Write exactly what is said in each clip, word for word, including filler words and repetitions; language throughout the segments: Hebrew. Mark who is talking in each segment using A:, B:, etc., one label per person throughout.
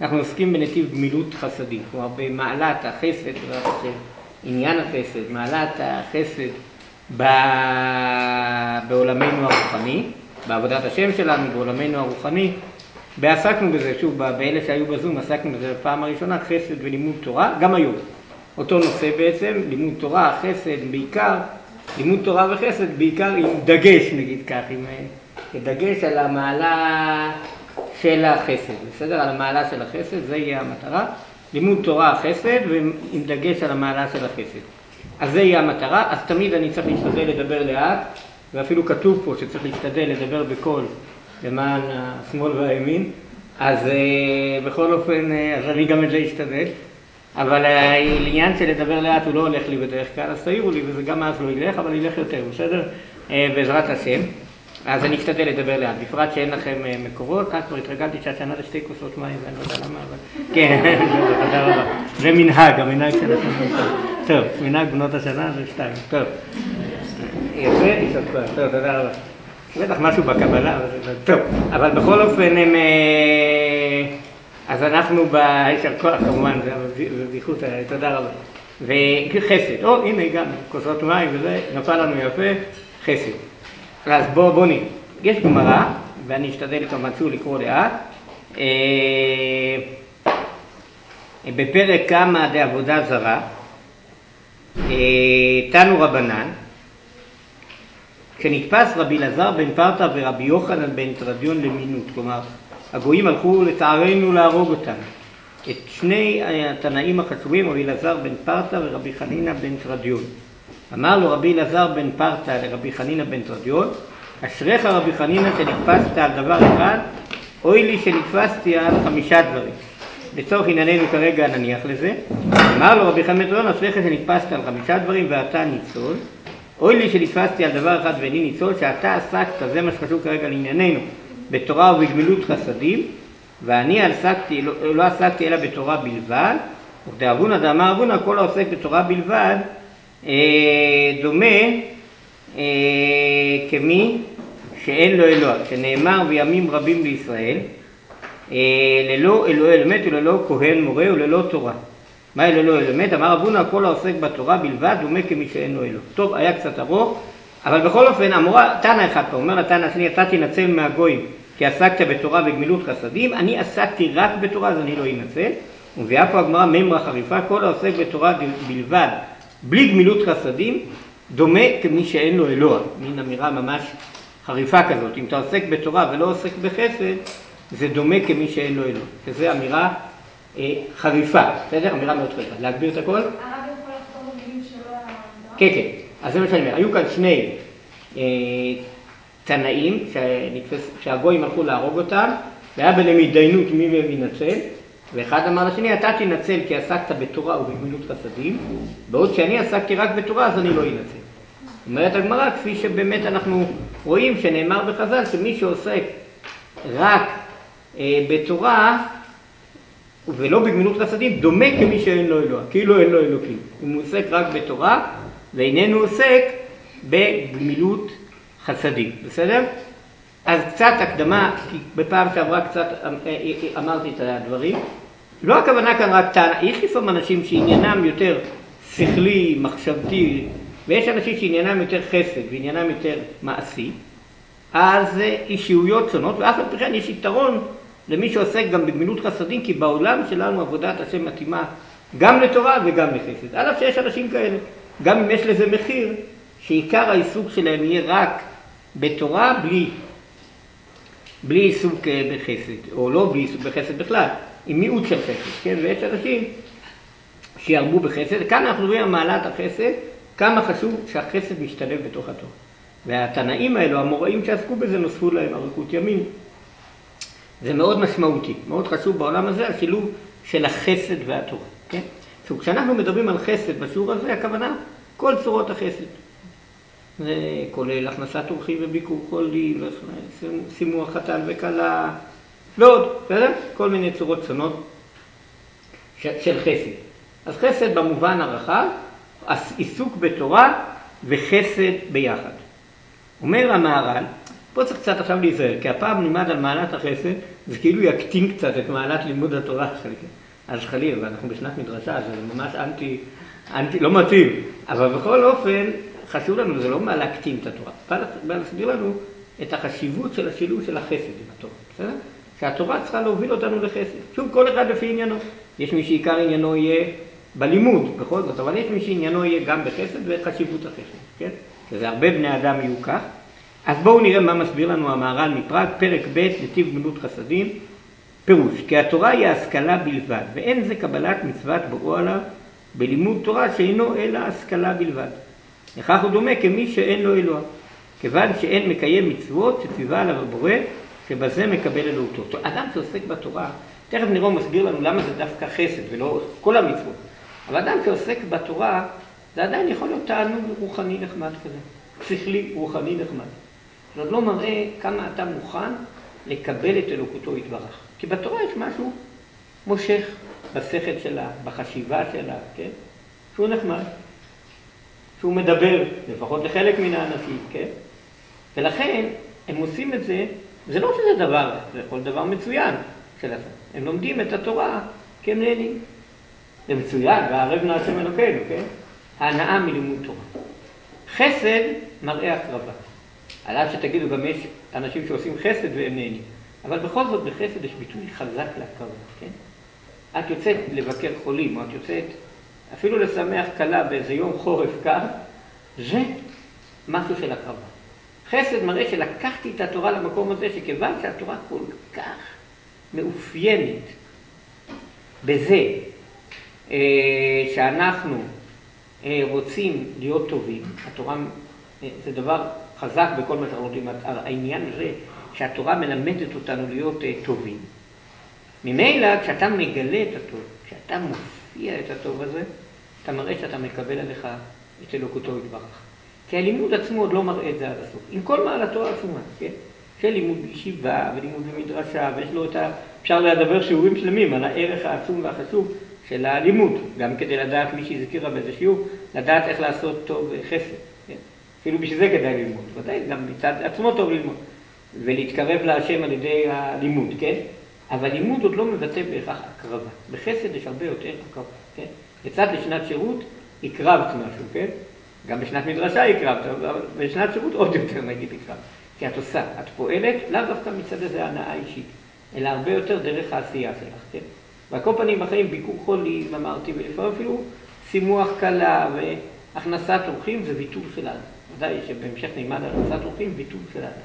A: אנחנו עוסקים בנתיב גמילות חסדים, כלומר במעלת החסד, עניין החסד, מעלת החסד בעולמנו הרוחני, בעבודת השם שלנו, בעולמנו הרוחני. ועסקנו בזה, שוב, באלה שהיו בזום, עסקנו בזה בפעם הראשונה, חסד ולימוד תורה, גם היום. אותו נושא בעצם, לימוד תורה, חסד, בעיקר, לימוד תורה וחסד, בעיקר עם דגש, נגיד כך, עם דגש על המעלה של החסד, בסדר? על המעלה של החסד, זה יהיה המטרה. לימוד תורה, חסד, ועם דגש על המעלה של החסד. אז זה יהיה המטרה, אז תמיד אני צריך להשתדל לדבר לאט, ואפילו כתוב פה שצריך להשתדל לדבר בקול למען השמאל והימין, אז בכל אופן, אז אני גם את זה אשתדל. אבל העניין של לדבר לאט הוא לא הולך לי בדרך כלל, אז תעירו לי, וזה גם אז לא ילך, אבל ילך יותר, בסדר? בעזרת השם. אז אני אשתדל לדבר לאט, בפרט שאין לכם מקורות, רק כבר התרגלתי שהשנה זה שתי כוסות מים, ואני לא יודע למה, אבל... כן, תודה רבה. זה מנהג, המנהג של השנה. טוב, מנהג בנות השנה זה שתיים, טוב. יפה, יישר כוח, טוב, תודה רבה. בטח משהו בקבלה, טוב, אבל בכל אופן הם... אז אנחנו בישר כוח, כמובן, זה בדיחות, תודה רבה. וחסד, או, הנה גם, כוסות מים וזה, נפל לנו יפה, חסד. אז בואו, בואו נראה. יש גמרא, ואני אשתדל כמובן שוב לקרוא לאט, בפרק כמה דעבודה זרה, תנו רבנן, כשנתפס רבי אלעזר בן פרתא ורבי יוחנן בן תרדיון למינות, כלומר, הגויים הלכו לצערנו להרוג אותם. את שני התנאים החשובים, רבי אלעזר בן פרתא ורבי חנינא בן תרדיון. אמר לו רבי אלעזר בן פרתא לרבי חנינא בן תרדיון, אשריך רבי חנינא שנתפסת על דבר אחד, אוי לי שנתפסתי על חמישה דברים. לצורך ענייננו כרגע נניח לזה. אמר לו רבי חנינא בן תרדיון, אשריך שנתפסת על חמישה דברים ואתה ניצול. אוי לי שנתפסתי על דבר אחד ואני ניצול, שאתה עסקת, זה מה שחשוב כרגע לענייננו, בתורה ובגמילות חסדים, ואני עסקתי, לא, לא עסקתי אלא בתורה בלבד, ודאבונה דאמר אבונה, כל העוסק בתורה בלבד, אה, דומה אה, כמי שאין לו אלוה, שנאמר וימים רבים בישראל, אה, ללא אלוהי אמת וללא כהן מורה וללא תורה. מה אלוהי אמת? אמר אבונה, כל העוסק בתורה בלבד, דומה כמי שאין לו אלוה. טוב, היה קצת ארוך, אבל בכל אופן, המורה, תנא אחד פה, אומר לתנא השני, אתה תנצל מהגויים, כי עסקת בתורה וגמילות חסדים, אני עסקתי רק בתורה, אז אני לא אנצל. ומביאה פה הגמרא ממרה חריפה, כל העוסק בתורה בלבד, בלי גמילות חסדים, דומה כמי שאין לו אלוה. מין אמירה ממש חריפה כזאת. אם אתה עוסק בתורה ולא עוסק בחסד, זה דומה כמי שאין לו אלוה. שזו אמירה אה, חריפה, בסדר? אמירה מאוד חריפה. להגביר את הכל?
B: הרב יכול לחתום במילים שלו?
A: כן, כן. אז זה מה שאני אומר. היו כאן שני אה, תנאים שנתפס, שהגויים הלכו להרוג אותם, והיה ביניהם התדיינות מי מהם ינצל, ואחד אמר לשני, אתה תנצל כי עסקת בתורה ובגמילות חסדים, בעוד שאני עסקתי רק בתורה, אז אני לא אנצל. אומרת הגמרא, כפי שבאמת אנחנו רואים שנאמר בחז"ל, שמי שעוסק רק אה, בתורה ולא בגמילות חסדים, דומה כמי שאין לו אלוה, כאילו אין לו אלוקים. הוא עוסק רק בתורה, ואיננו עוסק בגמילות חסדים, בסדר? אז קצת הקדמה, כי בפעם שעברה קצת אמרתי את הדברים. לא הכוונה כאן רק טענה, יש לפעמים אנשים שעניינם יותר שכלי, מחשבתי, ויש אנשים שעניינם יותר חסד ועניינם יותר מעשי, אז אישיויות שונות, ואף על פי כן יש יתרון למי שעוסק גם בגמילות חסדים, כי בעולם שלנו עבודת השם מתאימה גם לתורה וגם לחסד. אף שיש אנשים כאלה, גם אם יש לזה מחיר, שעיקר העיסוק שלהם יהיה רק בתורה בלי, בלי עיסוק בחסד, או לא בלי עיסוק בחסד בכלל, עם מיעוט של חסד, כן? ויש אנשים שירבו בחסד. כאן אנחנו רואים מעלת החסד, כמה חשוב שהחסד משתלב בתוך התורה. והתנאים האלו, המוראים שעסקו בזה, נוספו להם אריכות ימים. זה מאוד משמעותי, מאוד חשוב בעולם הזה, השילוב של החסד והתורה, כן? עכשיו, כשאנחנו מדברים על חסד בשיעור הזה, הכוונה, כל צורות החסד. זה כולל הכנסת אורחים וביקור חולים, שימוע חתן וכלה, ועוד, בסדר? כל מיני צורות שונות של חסד. אז חסד במובן הרחב, עיסוק בתורה וחסד ביחד. אומר המהר"ל, פה צריך קצת עכשיו להיזהר, כי הפעם נלמד על מעלת החסד, זה כאילו יקטין קצת את מעלת לימוד התורה השכלי, ואנחנו בשנת מדרשה, זה ממש אנטי, אנטי, לא מתאים. אבל בכל אופן, חשוב לנו, זה לא מה להקטין את התורה. בא להסביר לנו את החשיבות של השילוב של החסד עם התורה, בסדר? שהתורה צריכה להוביל אותנו לחסד. שוב, כל אחד לפי עניינו. יש מי שעיקר עניינו יהיה בלימוד, בכל זאת, אבל יש מי שעניינו יהיה גם בחסד וחשיבות החסד, כן? שזה הרבה בני אדם יהיו כך. אז בואו נראה מה מסביר לנו המהר"ל מפראג, פרק ב' נתיב גמילות חסדים. פירוש, כי התורה היא ההשכלה בלבד, ואין זה קבלת מצוות בוראו עליו בלימוד תורה שאינו אלא השכלה בלבד. לכך הוא דומה כמי שאין לו אלוה, כיוון שאין מקיים מצוות שציווה עליו הבורא, שבזה מקבל אלוהותו. אדם שעוסק בתורה, תכף נראה מסביר לנו למה זה דווקא חסד ולא כל המצוות. אבל אדם שעוסק בתורה, זה עדיין יכול להיות תענוג רוחני נחמד כזה, שכלי רוחני נחמד. זה עוד לא מראה כמה אתה מוכן לקבל את אלוקותו יתברך. כי בתורה יש משהו מושך בשכל שלה, בחשיבה שלה, כן? שהוא נחמד, שהוא מדבר, לפחות לחלק מן האנשים, כן? ולכן הם עושים את זה, זה לא שזה דבר, זה יכול דבר מצוין שלהם. הם לומדים את התורה כי הם נהנים. זה מצוין, והערב נא השם אלוקינו, כן? ההנאה מלימוד תורה. חסד מראה הקרבה. על אף שתגידו, גם יש אנשים שעושים חסד והם נהנים. אבל בכל זאת בחסד יש ביטוי חזק להקרבה, כן? את יוצאת לבקר חולים, או את יוצאת אפילו לשמח קלה באיזה יום חורף קר, זה משהו של הקרבה. חסד מראה שלקחתי את התורה למקום הזה, שכיוון שהתורה כל כך מאופיינת בזה שאנחנו רוצים להיות טובים, התורה זה דבר חזק בכל מה שאנחנו יודעים, העניין הזה שהתורה מלמדת אותנו להיות טובים. ממילא כשאתה מגלה את הטוב, כשאתה מופיע את הטוב הזה, אתה מראה שאתה מקבל עליך את אלוקותו יתברך. כי הלימוד עצמו עוד לא מראה את זה עד הסוף. עם כל מעלתו עצומה, כן? של לימוד בישיבה ולימוד במדרשה, ויש לו את ה... אפשר לדבר שיעורים שלמים על הערך העצום והחשוב של הלימוד, גם כדי לדעת מי שהזכירה באיזה שיעור, לדעת איך לעשות טוב חסד. כן? אפילו בשביל זה כדאי ללמוד, ודאי גם מצד עצמו טוב ללמוד, ולהתקרב להשם על ידי הלימוד, כן? אבל לימוד עוד לא מבטא בהכרח הקרבה. בחסד יש הרבה יותר הקרבה, כן? יצאת לשנת שירות, הקרבת משהו, כן? גם בשנת מדרשה הקרבת, אבל בשנת שירות עוד יותר נגיד הקרבת. כי את עושה, את פועלת, לאו דווקא מצד איזה הנאה אישית, אלא הרבה יותר דרך העשייה שלך, כן? ועל כל פנים בחיים ביקור חולים, אמרתי, ולפעמים אפילו שימוח קלה והכנסת אורחים זה ויתור של האדם. ודאי שבהמשך נלמד על הכנסת אורחים, ויתור של האדם.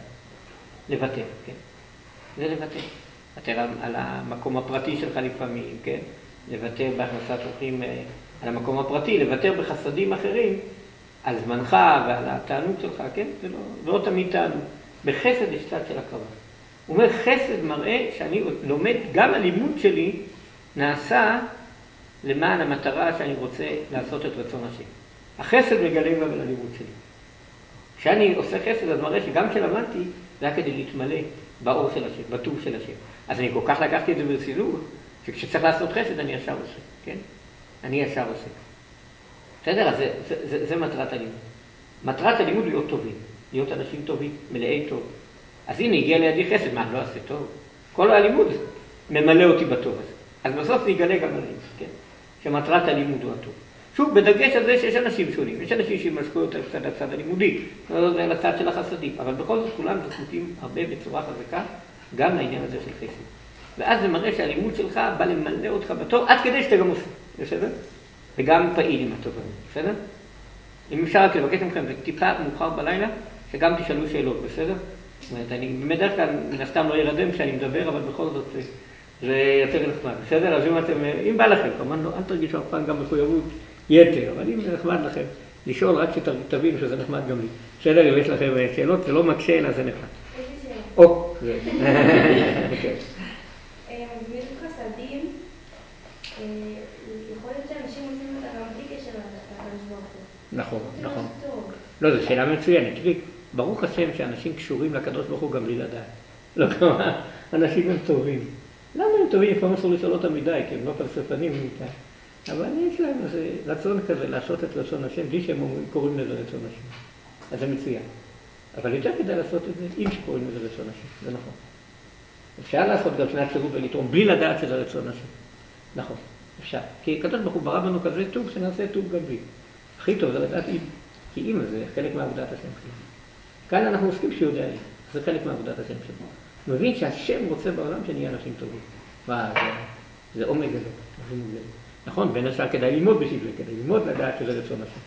A: לוותר, כן? זה לוותר. לוותר על המקום הפרטי שלך לפעמים, כן? לוותר בהכנסת אורחים על המקום הפרטי, לוותר בחסדים אחרים, על זמנך ועל התענוג שלך, כן? זה לא, לא תמיד תענוג. בחסד יש צד של הקרבה. הוא אומר, חסד מראה שאני לומד, גם הלימוד שלי נעשה למען המטרה שאני רוצה לעשות את רצון השם. החסד מגלה גם על הלימוד שלי. כשאני עושה חסד, אז מראה שגם כשלמדתי, זה היה כדי להתמלא באור של השם, בטוב של השם. אז אני כל כך לקחתי את זה ברצינות, שכשצריך לעשות חסד אני ישר עושה, כן? אני ישר עושה. בסדר? אז זה, זה, זה, זה מטרת הלימוד. מטרת הלימוד להיות טובים, להיות אנשים טובים, מלאי טוב. אז הנה, הגיע לידי חסד, מה, אני לא אעשה טוב? כל הלימוד ממלא אותי בטוב הזה. אז בסוף זה יגלה גם על הלימוד, כן? שמטרת הלימוד הוא הטוב. שוב, בדגש על זה שיש אנשים שונים, יש אנשים שימשכו יותר קצת לצד הלימודי, זה לצד של החסדים, אבל בכל זאת כולם זקוקים הרבה בצורה חזקה, גם לעניין הזה של חסד. ואז זה מראה שהלימוד שלך בא למלא אותך בטוב, עד כדי שאתה גם עושה, בסדר? וגם פעיל עם הטוב הזה, בסדר? אם אפשר רק לבקש מכם, זה טיפה מאוחר בלילה, שגם תשאלו שאלות, בסדר? זאת אומרת, אני בדרך כלל מן הסתם לא ירדם כשאני מדבר, אבל בכל זאת זה, זה יותר נחמד, בסדר? אז אם אתם, אם בא לכם, כמובן לא, אל תרגישו אף פעם גם מחויבות יתר, אבל אם זה נחמד לכם, לשאול רק שתבינו שזה נחמד גם לי. בסדר, אם יש לכם שאלות, זה לא מקשה, אלא זה נחמד.
B: איזה שאלה?
A: או, זה. כן.
B: גמילות חסדים, יכול להיות שאנשים עושים אותה גם בלי קשר לקדוש ברוך הוא.
A: נכון, נכון. לא, זו שאלה מצוינת. תראי, ברוך השם שאנשים קשורים לקדוש ברוך הוא גם בלי לדעת. לא כמה, אנשים הם טובים. למה הם טובים? לפעמים אסור לשאול אותם מדי, כי הם לא פלספנים מדי. אבל יש להם איזה רצון כזה לעשות את רצון השם, בלי שהם קוראים לזה רצון השם. אז זה מצוין. אבל יותר כדאי לעשות את זה אם שקוראים לזה רצון השם, זה נכון. אפשר לעשות גם שנת שירות ולתרום, בלי לדעת שזה רצון השם. נכון, אפשר. כי הקדוש ברוך הוא ברא בנו כזה טוב, שנעשה טוב גם בלי. הכי טוב זה לדעת אם, כי אם זה חלק מעבודת השם שלנו. כאן אנחנו עוסקים שיודע אם, זה חלק מעבודת השם שלנו. מבין שהשם רוצה בעולם שנהיה אנשים טובים. וואו, זה, זה עומק גדול. נכון, בין השאר כדאי ללמוד בשביל זה, כדאי ללמוד לדעת שזה רצון השם.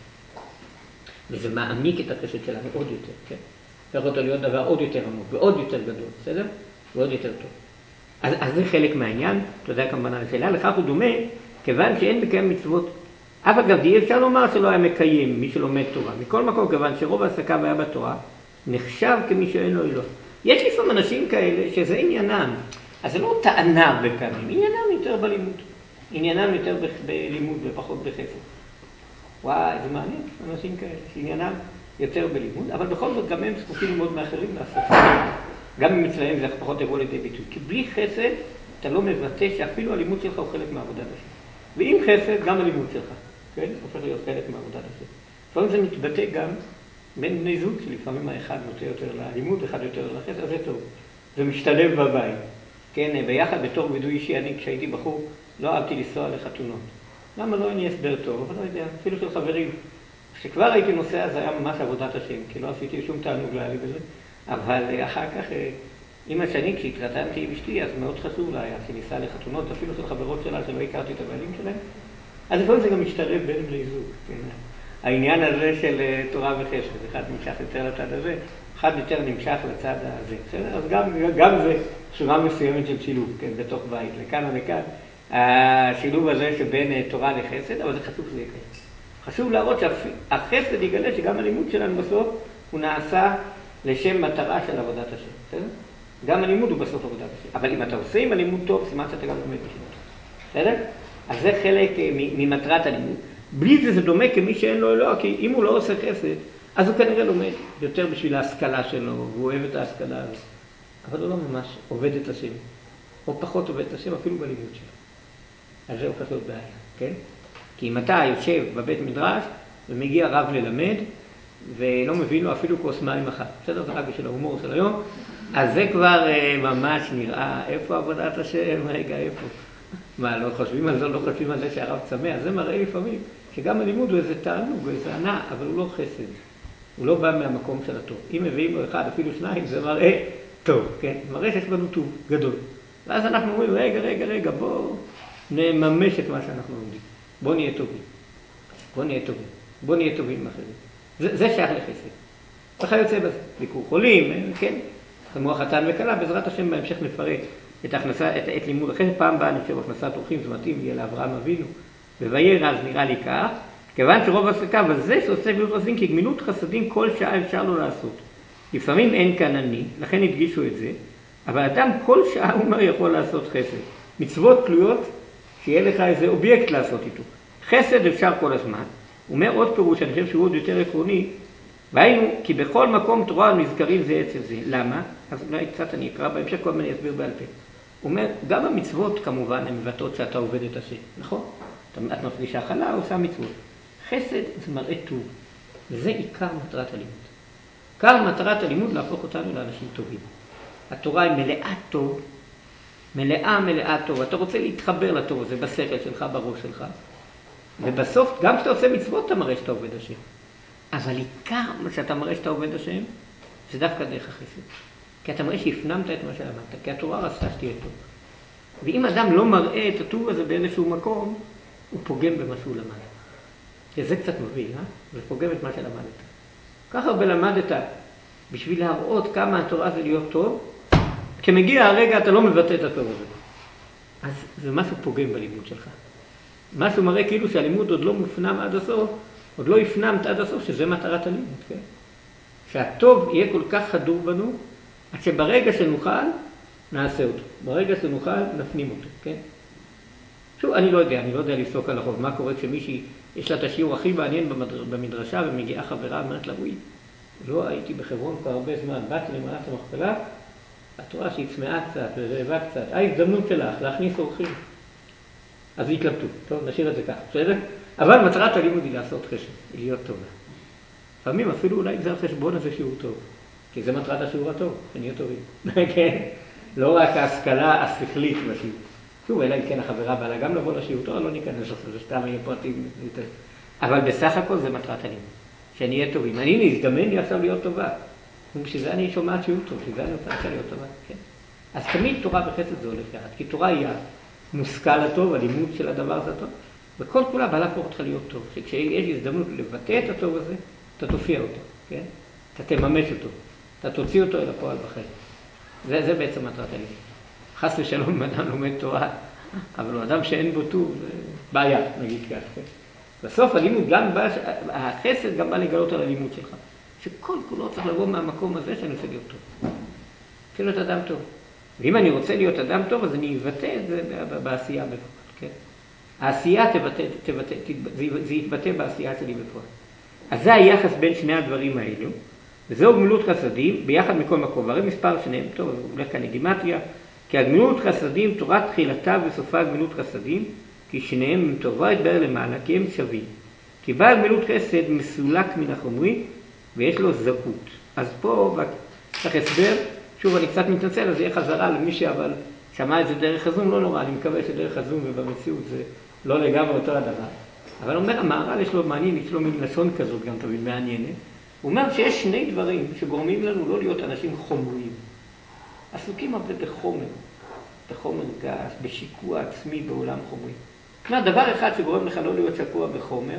A: וזה מעמיק את החסד שלנו עוד יותר, כן? הופך אותו להיות דבר עוד יותר עמוק ועוד יותר גדול, בסדר? ועוד יותר טוב. אז, אז זה חלק מהעניין, אתה יודע כמובן על השאלה, לכך הוא דומה, כיוון שאין מקיים מצוות. אף אגב, אי אפשר לומר שלא היה מקיים מי שלומד תורה. מכל מקום, כיוון שרוב העסקיו היה בתורה, נחשב כמי שאין לו אלוה. יש לפעמים אנשים כאלה שזה עניינם, אז זה לא טענה הרבה פעמים, עניינם יותר בלימוד. עניינם יותר בלימוד ופחות בחסד. וואי, זה מעניין, אנשים כאלה, שעניינם יותר בלימוד, אבל בכל זאת גם הם זקוקים מאוד מאחרים לעשות. גם אם אצלהם זה פחות יבוא לידי ביטוי. כי בלי חסד אתה לא מבטא שאפילו הלימוד שלך הוא חלק מעבודת השם. ועם חסד גם הלימוד שלך, כן? הופך להיות חלק מעבודת השם. לפעמים זה מתבטא גם בין בני זוג, שלפעמים האחד נוטה יותר ללימוד, אחד יותר לחסד, אז זה טוב. זה משתלב בבית. כן, ביחד בתור וידוי אישי, אני כשהייתי בחור לא אהבתי לנסוע לחתונות. למה לא? אני הסבר טוב, אבל לא יודע, אפילו של חברים. כשכבר הייתי נוסע זה היה ממש עבודת השם, כי לא עשיתי שום תענוג לעלי בזה. אבל אחר כך, אמא שני, כשהתרתנתי עם אשתי, אז מאוד חשוב לה היה שניסה לחתונות, אפילו של חברות שלה שלא הכרתי את הבעלים שלהם. אז לפעמים זה גם משתלב בין בני זוג. כן? העניין הזה של תורה וחסד, אחד נמשך יותר לצד הזה, אחד יותר נמשך לצד הזה. בסדר? אז גם, גם זה שורה מסוימת של שילוב, כן? בתוך בית, לכאן ולכאן. השילוב הזה שבין תורה לחסד, אבל זה חשוב שזה יקרה. חשוב להראות שהחסד יגלה שגם הלימוד שלנו בסוף הוא נעשה לשם מטרה של עבודת השם. בסדר? גם הלימוד הוא בסוף עבודת השם. אבל אם אתה עושה עם הלימוד טוב, סימן שאתה גם לומד בשביל. בסדר? אז זה חלק ממטרת הלימוד. בלי זה זה דומה כמי שאין לו אלוה, כי אם הוא לא עושה חסד, אז הוא כנראה לומד יותר בשביל ההשכלה שלו, והוא אוהב את ההשכלה הזאת. אבל הוא לא ממש עובד את השם, או פחות עובד את השם אפילו בלימוד שלו. אז זה הופך להיות בעיה, כן? כי אם אתה יושב בבית מדרש ומגיע רב ללמד, ולא מבין לו אפילו כוס מים אחת, בסדר? זה רק בשביל ההומור של היום, אז זה כבר uh, ממש נראה, איפה עבודת השם? רגע, איפה? מה, לא חושבים על זה, לא חושבים על זה שהרב צמא? זה מראה לפעמים שגם הלימוד הוא איזה תענוג, איזה ענה, אבל הוא לא חסד. הוא לא בא מהמקום של הטוב. אם מביאים לו אחד, אפילו שניים, זה מראה טוב, כן? מראה שיש בנו טוב גדול. ואז אנחנו אומרים, רגע, רגע, רגע, בוא נממש את מה שאנחנו לומדים. בוא נהיה טובים. בוא נהיה טובים. בוא נהיה טובים אחרים. זה, זה שייך לחסד. ככה יוצא בזה. ביקור חולים, כן? כמו החתן וכלה, בעזרת השם בהמשך נפרט את הכנסה, את, את לימוד החסד. פעם באה, אני חושב, הכנסת אורחים, זה מתאים, יהיה לאברהם אבינו. ובויר אז נראה לי כך, כיוון שרוב עסקיו הזה שעושה גמילות חסדים, כי גמילות חסדים כל שעה אפשר לו לעשות. לפעמים אין כאן אני, לכן הדגישו את זה, אבל אדם כל שעה הוא אומר יכול לעשות חסד. מצוות תלויות שיהיה לך איזה אובייקט לעשות איתו. חסד אפשר כל הזמן. הוא אומר עוד פירוש, אני חושב שהוא עוד יותר עקרוני, והיינו, כי בכל מקום תורה נזכרים זה אצל זה. למה? אז אולי קצת אני אקרא בהמשך, כל מיני אסביר בעל פה. הוא אומר, גם המצוות כמובן הן מבטאות שאתה עובד את השם, נכון? את מפגישה חלה, עושה מצוות. חסד זה מראה טוב, וזה עיקר מטרת הלימוד. עיקר מטרת הלימוד להפוך אותנו לאנשים טובים. התורה היא מלאה טוב, מלאה מלאה טוב. אתה רוצה להתחבר לטוב הזה בשכל שלך, בראש שלך. ובסוף, גם כשאתה עושה מצוות, אתה מראה שאתה עובד השם. אבל עיקר מה שאתה מראה שאתה עובד השם, זה דווקא דרך החסד. כי אתה מראה שהפנמת את מה שלמדת, כי התורה רצתה שתהיה טוב. ואם אדם לא מראה את הטוב הזה באיזשהו מקום, הוא פוגם במה שהוא למד. וזה קצת מוביל, אה? זה פוגם את מה שלמדת. כך הרבה למדת בשביל להראות כמה התורה זה להיות טוב, כשמגיע הרגע אתה לא מבטא את הטוב הזה. אז זה משהו פוגם בלימוד שלך. משהו מראה כאילו שהלימוד עוד לא מופנם עד הסוף, עוד לא הפנמת עד הסוף, שזה מטרת הלימוד, כן? שהטוב יהיה כל כך חדור בנו, עד שברגע שנוכל, נעשה אותו. ברגע שנוכל, נפנים אותו, כן? שוב, אני לא יודע, אני לא יודע לפסוק על החוב. מה קורה כשמישהי, יש לה את השיעור הכי מעניין במדרשה, ומגיעה חברה, אומרת לה, וואי, לא הייתי בחברון כבר הרבה זמן, באתי למעלת המכפלה, את רואה שהיא צמאה קצת ורעבה קצת, ההזדמנות שלך להכניס אורחים. אז היא התלבטו, טוב, נשאיר את זה ככה, בסדר? אבל מטרת הלימוד היא לעשות חשב, היא להיות טובה. לפעמים אפילו אולי זה על חשבון הזה שיעור טוב, כי זה מטרת השיעור הטוב, שנהיה טובים. כן? לא רק ההשכלה השכלית בשיעור. שוב, אלא אם כן החברה באה גם לבוא לשיעור, לא, לא ניכנס לזה, זה סתם יהיה פרטים יותר. אבל בסך הכל זה מטרת הלימוד, שאני אהיה טובים. אני נזדמן לי עכשיו להיות טובה. בשביל זה אני שומעת שיעור טוב, בשביל זה אני רוצה להיות טובה. כן? אז תמיד תורה וחסד זה הולך יחד, כי תורה היא המושכל הטוב, הלימוד של הדבר הזה הטוב, וכל כולה בעלה פה אותך להיות טוב, שכשיש הזדמנות לבטא את הטוב הזה, אתה תופיע אותו, כן? אתה תממש אותו, אתה תוציא אותו אל הפועל בחיים. זה, זה בעצם מטרת הלימוד. חס ושלום, אדם לומד תורה, אבל הוא אדם שאין בו טוב, זה בעיה, נגיד כך, כן? בסוף הלימוד גם בא, החסד גם בא לגלות על הלימוד שלך, שכל כולו צריך לבוא מהמקום הזה שאני רוצה להיות טוב. רוצה להיות אדם טוב. ואם אני רוצה להיות אדם טוב, אז אני אבטא את זה בעשייה בפועל, כן? העשייה תבטא, תבטא, זה יתבטא בעשייה שלי בפועל. אז זה היחס בין שני הדברים האלו, וזהו גמילות חסדים ביחד מכל מקום. הרי מספר שניהם, טוב, הוא הולך כאן לגימטריה, כי הגמילות חסדים, תורת תחילתה וסופה גמילות חסדים, כי שניהם הם טובה יתבהר למעלה, כי הם שווים. כי בעל גמילות חסד מסולק מן החומרי, ויש לו זכות. אז פה צריך הסבר, שוב אני קצת מתנצל, אז יהיה חזרה למי שאבל שמע את זה דרך הזום, לא נורא, אני מקווה שדרך הזום ובמציאות זה לא לגמרי אותו הדבר. אבל אומר המהר"ל, יש לו מעניין, יש לו מין לשון כזאת גם תמיד מעניינת. הוא אומר שיש שני דברים שגורמים לנו לא להיות אנשים חומריים. עסוקים הרבה בחומר, בחומר גס, בשיקוע עצמי בעולם חומרי. זאת אומרת, דבר אחד שגורם לך לא להיות שקוע בחומר,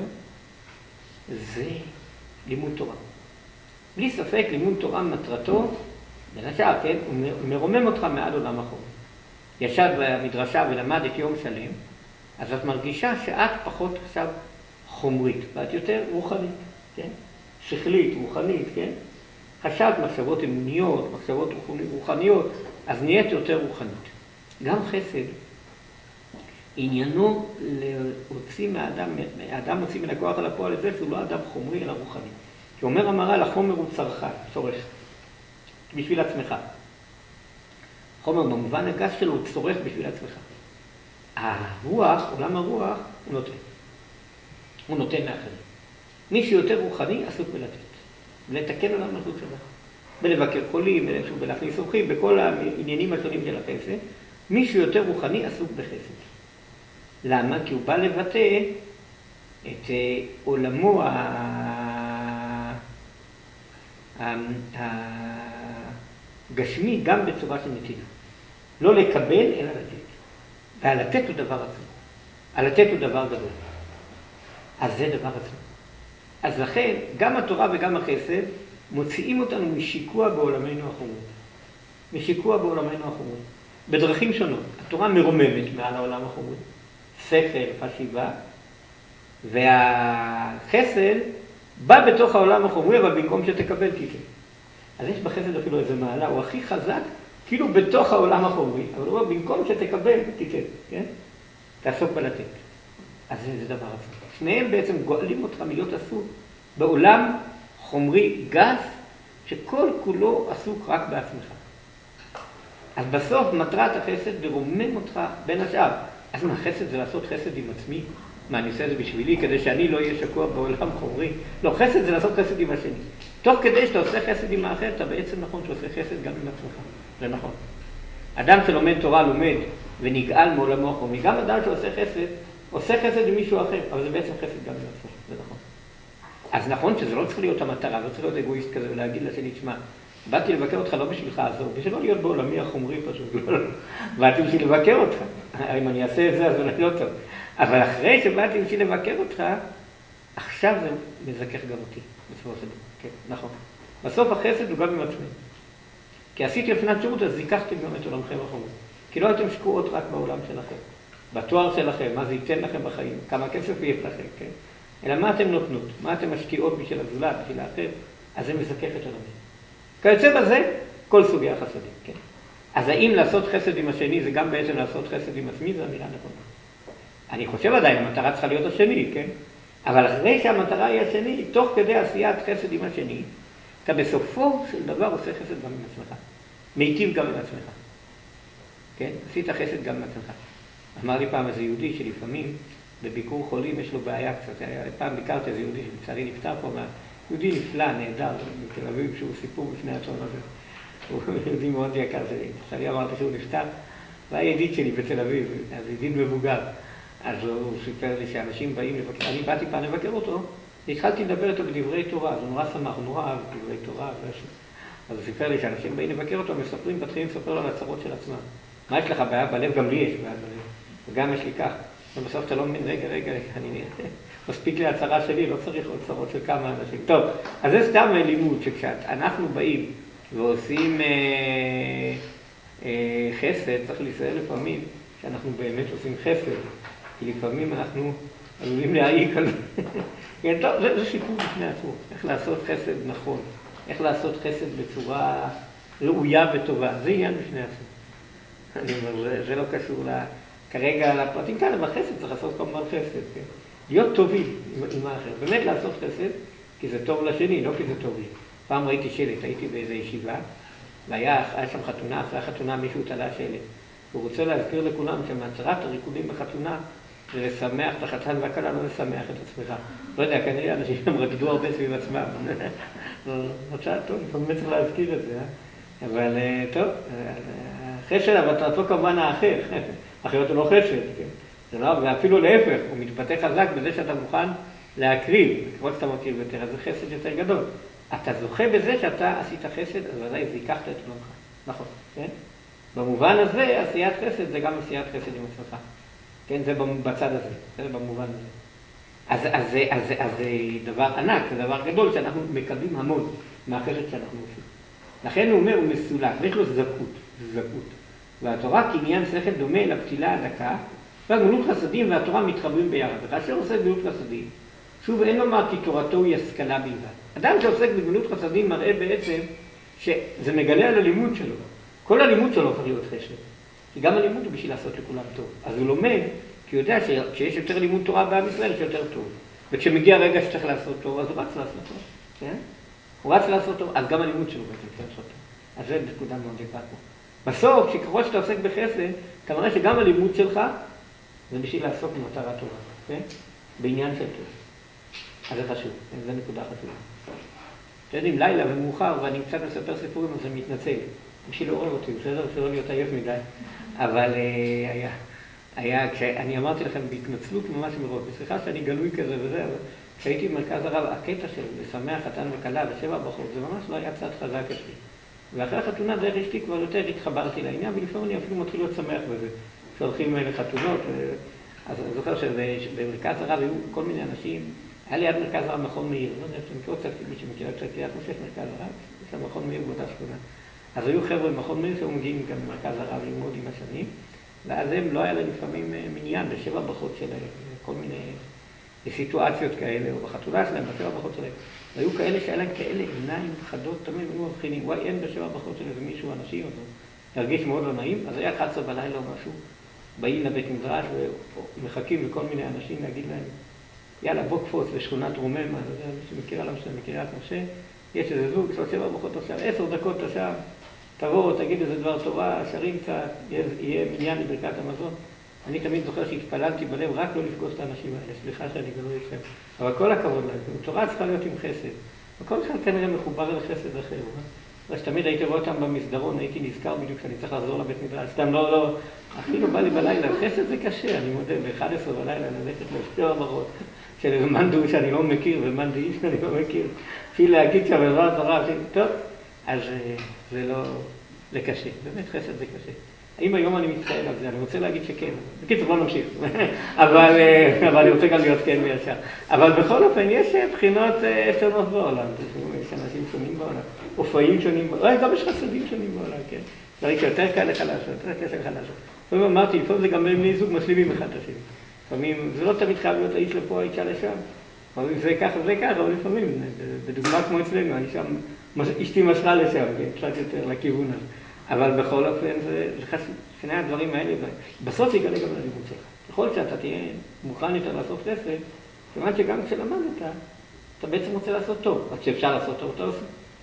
A: זה לימוד תורה. בלי ספק, לימוד תורה מטרתו, בין השאר, כן, הוא מרומם אותך מעל עולם החומר. ישב במדרשה ולמד את יום שלם, אז את מרגישה שאת פחות עכשיו חומרית, ואת יותר רוחנית, כן? שכלית, רוחנית, כן? חשבת מחשבות אמוניות, מחשבות רוחניות, אז נהיית יותר רוחנית. גם חסד, עניינו להוציא מהאדם, האדם מוציא מן הכוח על הפועל את זה שהוא לא אדם חומרי אלא רוחני. כי אומר המהר"ל, החומר הוא צרכן, צורך, בשביל עצמך. חומר במובן הגס שלו הוא צורך בשביל עצמך. הרוח, עולם הרוח, הוא נותן. הוא נותן לאחרים. מי שיותר רוחני עסוק בלתת. ולתקן עולם מלכות שבת. בלבקר חולים, בלהכניס אורחים, בכל העניינים השונים של החסד. מי שיותר רוחני עסוק בחסד. למה? כי הוא בא לבטא את עולמו הגשמי גם בצורה של נתינה. לא לקבל אלא לתת. והלתת הוא דבר עצמו. הלתת הוא דבר גדול. אז זה דבר עצמו. אז לכן, גם התורה וגם החסד מוציאים אותנו משיקוע בעולמנו החומרי. משיקוע בעולמנו החומרי. בדרכים שונות. התורה מרוממת מעל העולם החומרי. שכל, חשיבה. והחסד בא בתוך העולם החומרי, אבל במקום שתקבל תיתן. אז יש בחסד אפילו איזה מעלה, הוא הכי חזק, כאילו בתוך העולם החומרי. אבל הוא אומר, במקום שתקבל תיתן, כן? תעסוק בלתת. אז זה, זה דבר עצמו. שניהם בעצם גואלים אותך מלהיות עסוק בעולם חומרי גס, שכל כולו עסוק רק בעצמך. אז בסוף מטרת החסד לרומם אותך בין השאר. אז מה, חסד זה לעשות חסד עם עצמי? מה, אני עושה את זה בשבילי כדי שאני לא אהיה שקוע בעולם חומרי? לא, חסד זה לעשות חסד עם השני. תוך כדי שאתה עושה חסד עם האחר, אתה בעצם נכון שעושה חסד גם עם עצמך. זה נכון. אדם שלומד תורה לומד ונגאל מעולמו החומרי. גם אדם שעושה חסד, עושה חסד עם מישהו אחר, אבל זה בעצם חסד גם עם עצמו. זה נכון. אז נכון שזה לא צריך להיות המטרה, לא צריך להיות אגואיסט כזה ולהגיד לשני, תשמע, באתי לבקר אותך לא בשבילך עזור, בשביל לא להיות בעולמי החומרי פשוט, לא, לא. באתי בשביל לבקר אותך. אם אני אעשה את זה, אז אולי לא טוב. אבל אחרי שבאתי בשביל לבקר אותך, עכשיו זה מזכך גם אותי, בסופו של דבר. כן, נכון. בסוף החסד הוא גם עם עצמי. כי עשיתי לפנת שירות, אז זיקחתם גם את עולמכם החומרי. כי לא הייתם שקועות רק בעולם שלכם, בתואר שלכם, מה זה ייתן לכם בחיים, כמה כסף יהיה לכם, כן? אלא מה אתם נותנות, מה אתם משקיעות בשביל הזולת, בשביל האחר, אז זה מזכך את עולמכם. כיוצא בזה, כל סוגי החסדים, כן? אז האם לעשות חסד עם השני זה גם בעצם לעשות חסד עם עצמי, זה אמירה נכונה. אני חושב עדיין, המטרה צריכה להיות השני, כן? אבל אחרי שהמטרה היא השני, תוך כדי עשיית חסד עם השני, אתה בסופו של דבר עושה חסד גם עם עצמך. מיטיב גם עם עצמך. כן? עשית חסד גם עם עצמך. אמר לי פעם איזה יהודי שלפעמים בביקור חולים יש לו בעיה קצת. פעם ביקרתי איזה יהודי שלצערי נפטר פה, יהודי נפלא, נהדר, בתל אביב, שהוא סיפור בפני עצמו הזה. הוא יהודי מאוד יקר שלי. אני אמרתי שהוא נפטר, והיה ידיד שלי בתל אביב, אז ידיד מבוגר. אז הוא סיפר לי שאנשים באים לבקר, אני באתי פעם לבקר אותו, והתחלתי לדבר איתו בדברי תורה, אז הוא נורא שמח, הוא נורא אהב דברי תורה. אז הוא סיפר לי שאנשים באים לבקר אותו, מספרים, מתחילים לספר לו על הצרות של עצמם. מה יש לך בעיה בלב? גם לי יש בעיה בלב. וגם יש לי כך. ובסוף אתה לא מבין, רגע, רגע, אני מספיק לי הצרה שלי, לא צריך עוד צרות של כמה אנשים. טוב, אז זה סתם לימוד שכשאנחנו באים ועושים אה, אה, חסד, צריך להיזהר לפעמים שאנחנו באמת עושים חסד, כי לפעמים אנחנו עלולים להעיק על זה. טוב, זה, זה סיפור בפני עצמו, איך לעשות חסד נכון, איך לעשות חסד בצורה ראויה וטובה, זה עניין בפני עצמו. אני אומר, זה, זה לא קשור לה, כרגע לפרטים כאלה, בחסד צריך לעשות כמובן חסד, כן? להיות טובים עם, עם האחר, באמת לעשות חסד, כי זה טוב לשני, לא כי זה טוב לי. פעם ראיתי שלט, הייתי באיזו ישיבה, והיה היה שם חתונה, אחרי החתונה מישהו תלה שלט. הוא רוצה להזכיר לכולם שמטרת הריקודים בחתונה זה לשמח את החתן והכלה, לא לשמח את עצמך. לא יודע, כנראה אנשים הם רקדו הרבה סביב עצמם. מצא טוב, לפעמים צריך להזכיר את זה, אה? אבל טוב, חסד, אבל תעצור כמובן האחר, אחרת הוא לא חסד, כן? זה לא, ואפילו להפך, הוא מתבטא חזק בזה שאתה מוכן להקריב, כמו שאתה מכיר יותר, אז זה חסד יותר גדול. אתה זוכה בזה שאתה עשית חסד, אז ודאי זיככת את עולמך. נכון, כן? במובן הזה, עשיית חסד זה גם עשיית חסד עם עצמך. כן, זה בצד הזה, זה במובן הזה. אז, אז, אז, אז, אז זה דבר ענק, זה דבר גדול שאנחנו מקבלים המון מהחסד שאנחנו עושים. לכן הוא אומר, הוא מסולק, ויש לו זכות, זכות. והתורה כעניין שכל דומה לפתילה הדקה, והגמילות חסדים והתורה מתחברים ביחד. וכאשר עושה גמילות חסדים, שוב אין לומר כי תורתו היא השכלה בלבד. אדם שעוסק בגמילות חסדים מראה בעצם שזה מגלה על הלימוד שלו. כל הלימוד שלו צריך להיות חסד. כי גם הלימוד הוא בשביל לעשות לכולם טוב. אז הוא לומד, כי הוא יודע שכשיש יותר לימוד תורה בעם ישראל, יש יותר טוב. וכשמגיע רגע שצריך לעשות טוב, אז הוא רץ לעשות טוב. כן? הוא רץ לעשות טוב, אז גם הלימוד שלו בעצם צריך לעשות טוב. אז זה נקודה מאוד יקרה פה. בסוף, כשככל שאתה עוסק בחסד, אתה מראה שגם הלימוד שלך זה בשביל לעסוק במטרה טובה. כן? בעניין של טוב. אז זה חשוב, זו נקודה חשובה. אתם יודעים, לילה ומאוחר, ואני קצת מספר סיפורים, אז אני מתנצל. בשביל לעורר אותי, בסדר? שלא להיות עייף מדי. אבל uh, היה, היה, כשאני אמרתי לכם בהתנצלות ממש מראש, בסליחה שאני גלוי כזה וזה, אבל כשהייתי במרכז הרב, הקטע של לשמח חתן וכלה ושבע ברכות, זה ממש לא היה צד חזק אצלי. ואחרי החתונה דרך אשתי כבר יותר התחברתי לעניין, ולפעמים אני אפילו מתחיל להיות שמח בזה. כשהולכים לחתונות, אז אני זוכר שבמרכז הרב היו כל מיני אנשים, היה ליד מרכז הרב מכון מאיר, לא יודע, אתם מכירו קצת, מי שמכירה קצת ליד מושך מרכז הרב, יש שם מכון מאיר באותה שכונה. אז היו חבר'ה במכון מאיר שהיו מגיעים גם למרכז הרב ללמוד עם השנים, ואז הם לא היה להם לפעמים מניין בשבע ברכות שלהם, כל מיני סיטואציות כאלה, או בחתונה שלהם, בשבע ברכות שלהם. והיו כאלה שהיה להם כאלה עיניים חדות, תמיד היו מבחינים, וואי, אין בשבע ברכות של איזה מישהו, אנשים, אז הוא הרגיש מאוד לא נעים, אז היה אחת עשרה בלילה או משהו, באים לבית מדרש ומחכים לכל מיני אנשים להגיד להם, יאללה, בוא קפוץ לשכונת רוממה, לא יודע, מי שמכירה למשל, מכירה את משה, יש איזה זוג, יש לו שבע ברכות עכשיו, עשר דקות עכשיו, תבוא, תגיד איזה דבר תורה, שרים קצת, יהיה, יהיה מניין לברכת המזון. אני תמיד זוכר שהתפללתי בלב רק לא לפגוש את האנשים האלה, סליחה שאני גלוי אתכם. אבל כל הכבוד להם, תורה צריכה להיות עם חסד. וכל אחד כנראה מחובר אל חסד אחר. אבל שתמיד הייתי רואה אותם במסדרון, הייתי נזכר בדיוק שאני צריך לחזור לבית מדרש. סתם לא, לא, אפילו בא לי בלילה, חסד זה קשה, אני מודה, ב-אחת עשרה בלילה ללכת לשבע ברכות של איזה מאן דהוא שאני לא מכיר, ומאן דהוא שאני לא מכיר. אפילו להגיד שם דבר תורה, טוב, אז זה לא, זה קשה, באמת חסד זה קשה. האם היום אני מתחייל על זה? אני רוצה להגיד שכן. בקיצור, בוא נמשיך. אבל, אבל אני רוצה גם להיות כן וישר. אבל בכל אופן, יש בחינות שונות בעולם. יש אנשים שונים בעולם. אופאים שונים בעולם. גם יש חסדים שונים בעולם, כן? דברים שיותר קל לך לעשות, יותר קשה לך לעשות. לפעמים אמרתי, לפעמים זה גם בני זוג משלימים אחד את השני. לפעמים, זה לא תמיד חייב להיות האיש לפה, האישה לשם. לפעמים זה ככה וזה ככה, אבל לפעמים, בדוגמה כמו אצלנו, האישה, אשתי משרה לשם, כן? קצת יותר לכיוון הזה. אבל בכל אופן זה, זה חשוב, שני הדברים האלה, בסוף זה יגלה גם ללימוד שלך. ככל שאתה תהיה מוכן יותר לעשות חסד, כמובן שגם כשלמדת, אתה בעצם רוצה לעשות טוב. רק כשאפשר לעשות טוב, אתה עושה.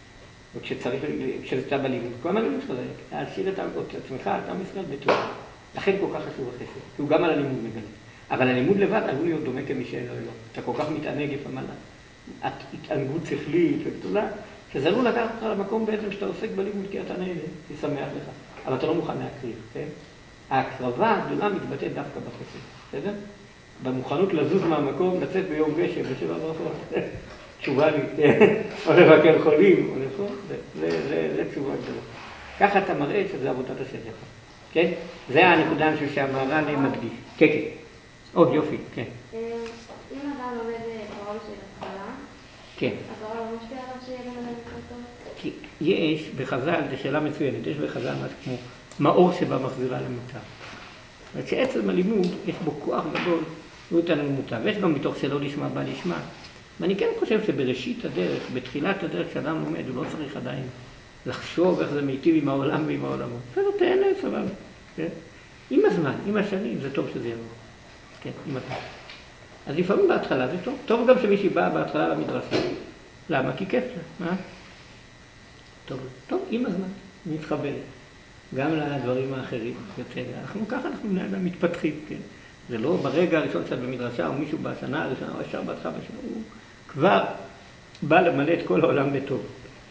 A: וכשצריך, כשאתה בלימוד, כל הלימוד שלך זה להשאיר את עצמך, את עם ישראל בטוב. לכן כל כך חשוב החסד, כי הוא גם על הלימוד מגלה. אבל הלימוד לבד עלול להיות דומה כמי שאין לו אלוהים. אתה כל כך מתענג לפעמים על התענגות שכלית וגדולה, שזה עלול לקחת אותך למקום בעצם שאתה עוסק בלימוד כי אתה נהנה, כי שמח לך, אבל אתה לא מוכן להקריב, כן? ההקרבה הגדולה מתבטאת דווקא בחסד, בסדר? במוכנות לזוז מהמקום, לצאת ביום גשם, בשבע ברכות, תשובה לי, או לבקר חולים, או לפה, זה תשובה גדולה. ככה אתה מראה שזה עבודת השם שלך, כן? זה הנקודה שהמהר"ל מדגיש. כן, כן. עוד יופי, כן.
B: אם אדם לומד תורה של התחלה,
A: כן.
B: התורה לא משפיעה עליו שיהיה גם אדם יותר טוב?
A: כי יש בחז"ל, זו שאלה מצוינת, יש בחז"ל משהו כמו מאור שבה מחזירה למוטב. זאת אומרת שעצם הלימוד יש בו כוח גדול, הוא איתנו למוטב. ויש גם מתוך שלא לשמה בא לשמה. ואני כן חושב שבראשית הדרך, בתחילת הדרך כשאדם לומד, הוא לא צריך עדיין לחשוב איך זה מיטיב עם העולם ועם העולמות. בסדר, תהנה, סבבה. כן? עם הזמן, עם השנים, זה טוב שזה יבוא. כן, עם הזמן. אז לפעמים בהתחלה זה טוב. טוב גם שמישהי באה בהתחלה למדרשה. למה? כי כיף לה. מה? טוב, טוב, עם הזמן, מתחברת. גם לדברים האחרים. אנחנו ככה, אנחנו בני אדם מתפתחים, כן? זה לא ברגע הראשון שאת במדרשה, או מישהו בשנה הראשונה, או ישר בהתחלה בשנה, הוא כבר בא למלא את כל העולם בטוב.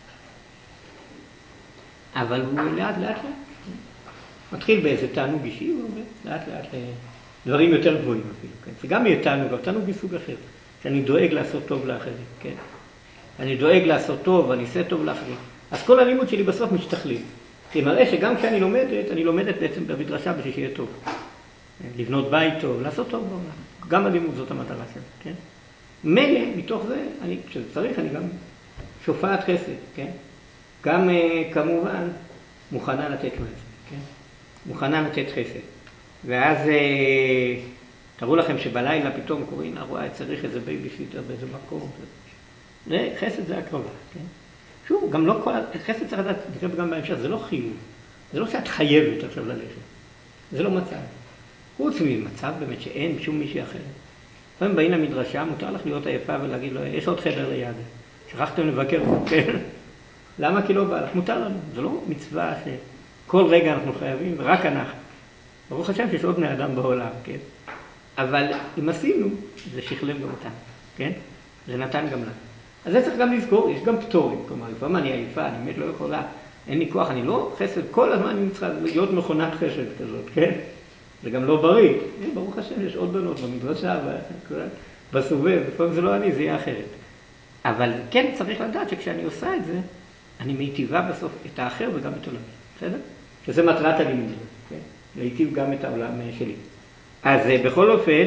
A: אבל הוא לאט לאט לאט. מתחיל באיזה תענוג אישי, הוא עובד לאט לאט לדברים יותר גבוהים אפילו, כן? זה גם יהיה תענוג, אבל תענוג מסוג אחר. שאני דואג לעשות טוב לאחרים, כן? אני דואג לעשות טוב, אני עושה טוב לאחרים. אז כל הלימוד שלי בסוף משתכלים. זה מראה שגם כשאני לומדת, אני לומדת בעצם במדרשה בשביל שיהיה טוב. לבנות בית טוב, לעשות טוב בעולם. גם הלימוד זאת המטרה שלי, כן? מילא, מתוך זה, אני, כשזה צריך, אני גם שופעת חסד, כן? גם כמובן מוכנה לתת מעצמי, כן? מוכנה לתת חסד. ואז תראו לכם שבלילה פתאום קוראים, רואה, צריך איזה בייביסיטר באיזה מקום. זה, חסד זה הקרבה, כן? שוב, גם לא כל, חסד צריך לדעת, נקרא גם בהמשך, זה לא חיוב. זה לא שאת חייבת עכשיו ללכת. זה לא מצב. חוץ ממצב באמת שאין שום מישהי אחרת. לפעמים באים למדרשה, מותר לך להיות עייפה ולהגיד לו, יש עוד חדר ליד. שכחתם לבקר, כן? למה? כי לא בא לך. מותר לנו. זה לא מצווה שכל רגע אנחנו חייבים, ורק אנחנו. ברוך השם שיש עוד בני אדם בעולם, כן? אבל אם עשינו, זה שכלם גם אותנו, כן? זה נתן גם לנו. אז זה צריך גם לזכור, יש גם פטורים. כלומר, לפעמים אני עייפה, אני באמת לא יכולה, אין לי כוח, אני לא חסד, כל הזמן אני צריכה להיות מכונת חסד כזאת, כן? זה גם לא בריא. ברוך השם, יש עוד בנות במדרשה, בסובב, לפעמים זה לא אני, זה יהיה אחרת. אבל כן צריך לדעת שכשאני עושה את זה, אני מיטיבה בסוף את האחר וגם את עולמי, בסדר? שזה מטרת הלימוד, כן? להיטיב גם את העולם שלי. אז בכל אופן,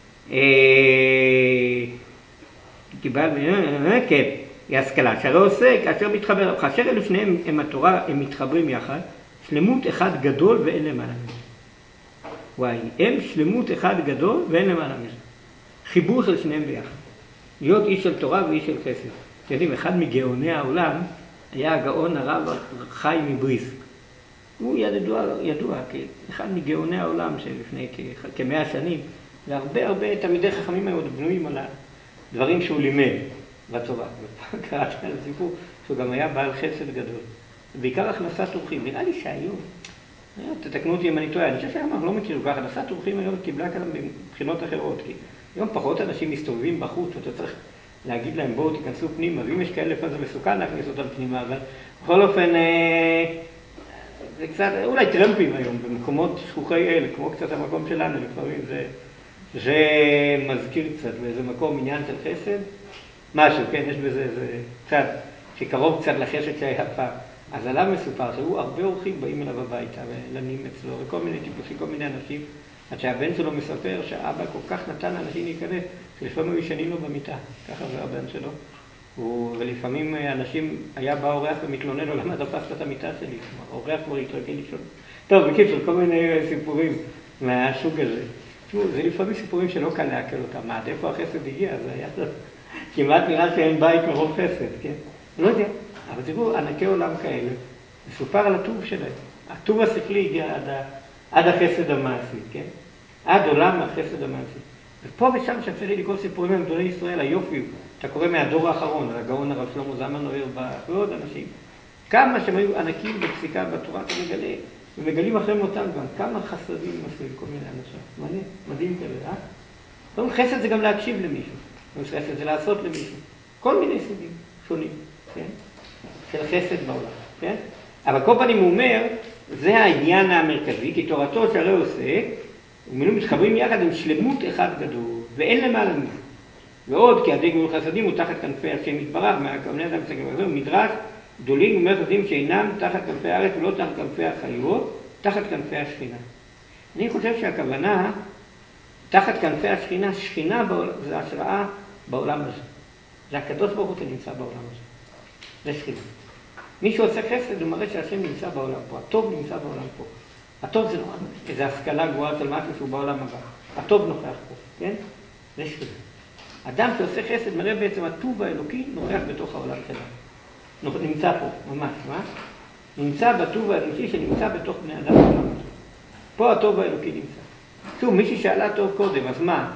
A: קיבל, כן, היא השכלה, שהרי עושה, כאשר מתחבר, כאשר אלו שניהם הם התורה, הם מתחברים יחד, שלמות אחד גדול ואין למעלה מזה. וואי, הם שלמות אחד גדול ואין למעלה מזה. חיבור של שניהם ביחד. להיות איש של תורה ואיש של חסד. אתם יודעים, אחד מגאוני העולם היה הגאון הרב חי מבריסק. הוא ידוע, ידוע כאחד מגאוני העולם שלפני כמאה שנים, והרבה הרבה תלמידי חכמים היו בנויים על הדברים שהוא לימד בתורה. קראתי על סיפור שהוא גם היה בעל חסד גדול. בעיקר הכנסת אורחים. נראה לי שהיום, תתקנו אותי אם אני טועה, אני חושב שהיום אנחנו לא מכירים ככה, הכנסת אורחים היום קיבלה כאן מבחינות אחרות, כי היום פחות אנשים מסתובבים בחוץ, ואתה צריך להגיד להם בואו תיכנסו פנימה, ואם יש כאלה לפעמים זה מסוכן להכניס אותם פנימה, אבל בכל אופן זה קצת, אולי טרמפים היום במקומות שכוחי אל, כמו קצת המקום שלנו, לפעמים זה, זה מזכיר קצת באיזה מקום עניין של חסד, משהו, כן, יש בזה זה קצת, שקרוב קצת לחסד שהיה פעם. אז עליו מסופר שהיו הרבה אורחים באים אליו הביתה ולנים אצלו וכל מיני טיפוסים, כל מיני אנשים, עד שהבן שלו מספר שהאבא כל כך נתן לאנשים להיכנס שלפעמים הוא ישנים לו במיטה, ככה זה הבן שלו. ולפעמים אנשים, היה בא אורח ומתלונן לו למה דפסת את המיטה שלי, אורח כבר התרגל לישון. טוב, בקיצור, כל מיני סיפורים מהסוג הזה. זה לפעמים סיפורים שלא קל להקל אותם, מה, איפה החסד הגיע? זה היה כמעט נראה שאין בית מרוב חסד, כן? לא יודע. אבל תראו, ענקי עולם כאלה, מסופר על הטוב שלהם. הטוב השכלי הגיע עד, ה... עד החסד המעשי, כן? עד עולם החסד המעשי. ופה ושם שאפשר לי לקרוא סיפורים עם גדולי ישראל, היופי, אתה קורא מהדור האחרון, הגאון הרב שלמה זלמן אויר ועוד אנשים, כמה שהם היו ענקים בפסיקה בתורה, אתה מגלה, ומגלים אחרי מותם גם, כמה חסדים עשו כל מיני אנשים. מעניין, מדהים כזה, אה? זאת חסד זה גם להקשיב למישהו, חסד זה לעשות למישהו. כל מיני סוגים שונים, כן? של חסד בעולם, כן? אבל כל פנים הוא אומר, זה העניין המרכזי, כי תורתו שהרי עושה, ומינו מתחברים יחד עם שלמות אחד גדול, ואין למעלה מזה. ועוד, כי הדין גמול חסדים הוא תחת כנפי השם יתברך, מהכוונה אדם מסתכל בזה, הוא מדרש גדולים גמול חסדים שאינם תחת כנפי הארץ ולא תחת כנפי החיות, תחת כנפי השכינה. אני חושב שהכוונה, תחת כנפי השכינה, שכינה בעול, זה השראה בעולם הזה. זה הקדוש ברוך הוא שנמצא בעולם הזה. זה שכינה. מי שעושה חסד הוא מראה שהשם נמצא בעולם פה, הטוב נמצא בעולם פה. הטוב זה לא איזו השכלה גבוהה של משהו שהוא בעולם הבא. הטוב נוכח פה, כן? זה שכינה. אדם שעושה חסד מראה בעצם הטוב האלוקי נוכח בתוך העולם שלנו. נמצא פה, ממש, מה? נמצא בטוב האלוקי שנמצא בתוך בני אדם בעולם הזה. פה הטוב האלוקי נמצא. שוב, מישהי שאלה טוב קודם, אז מה?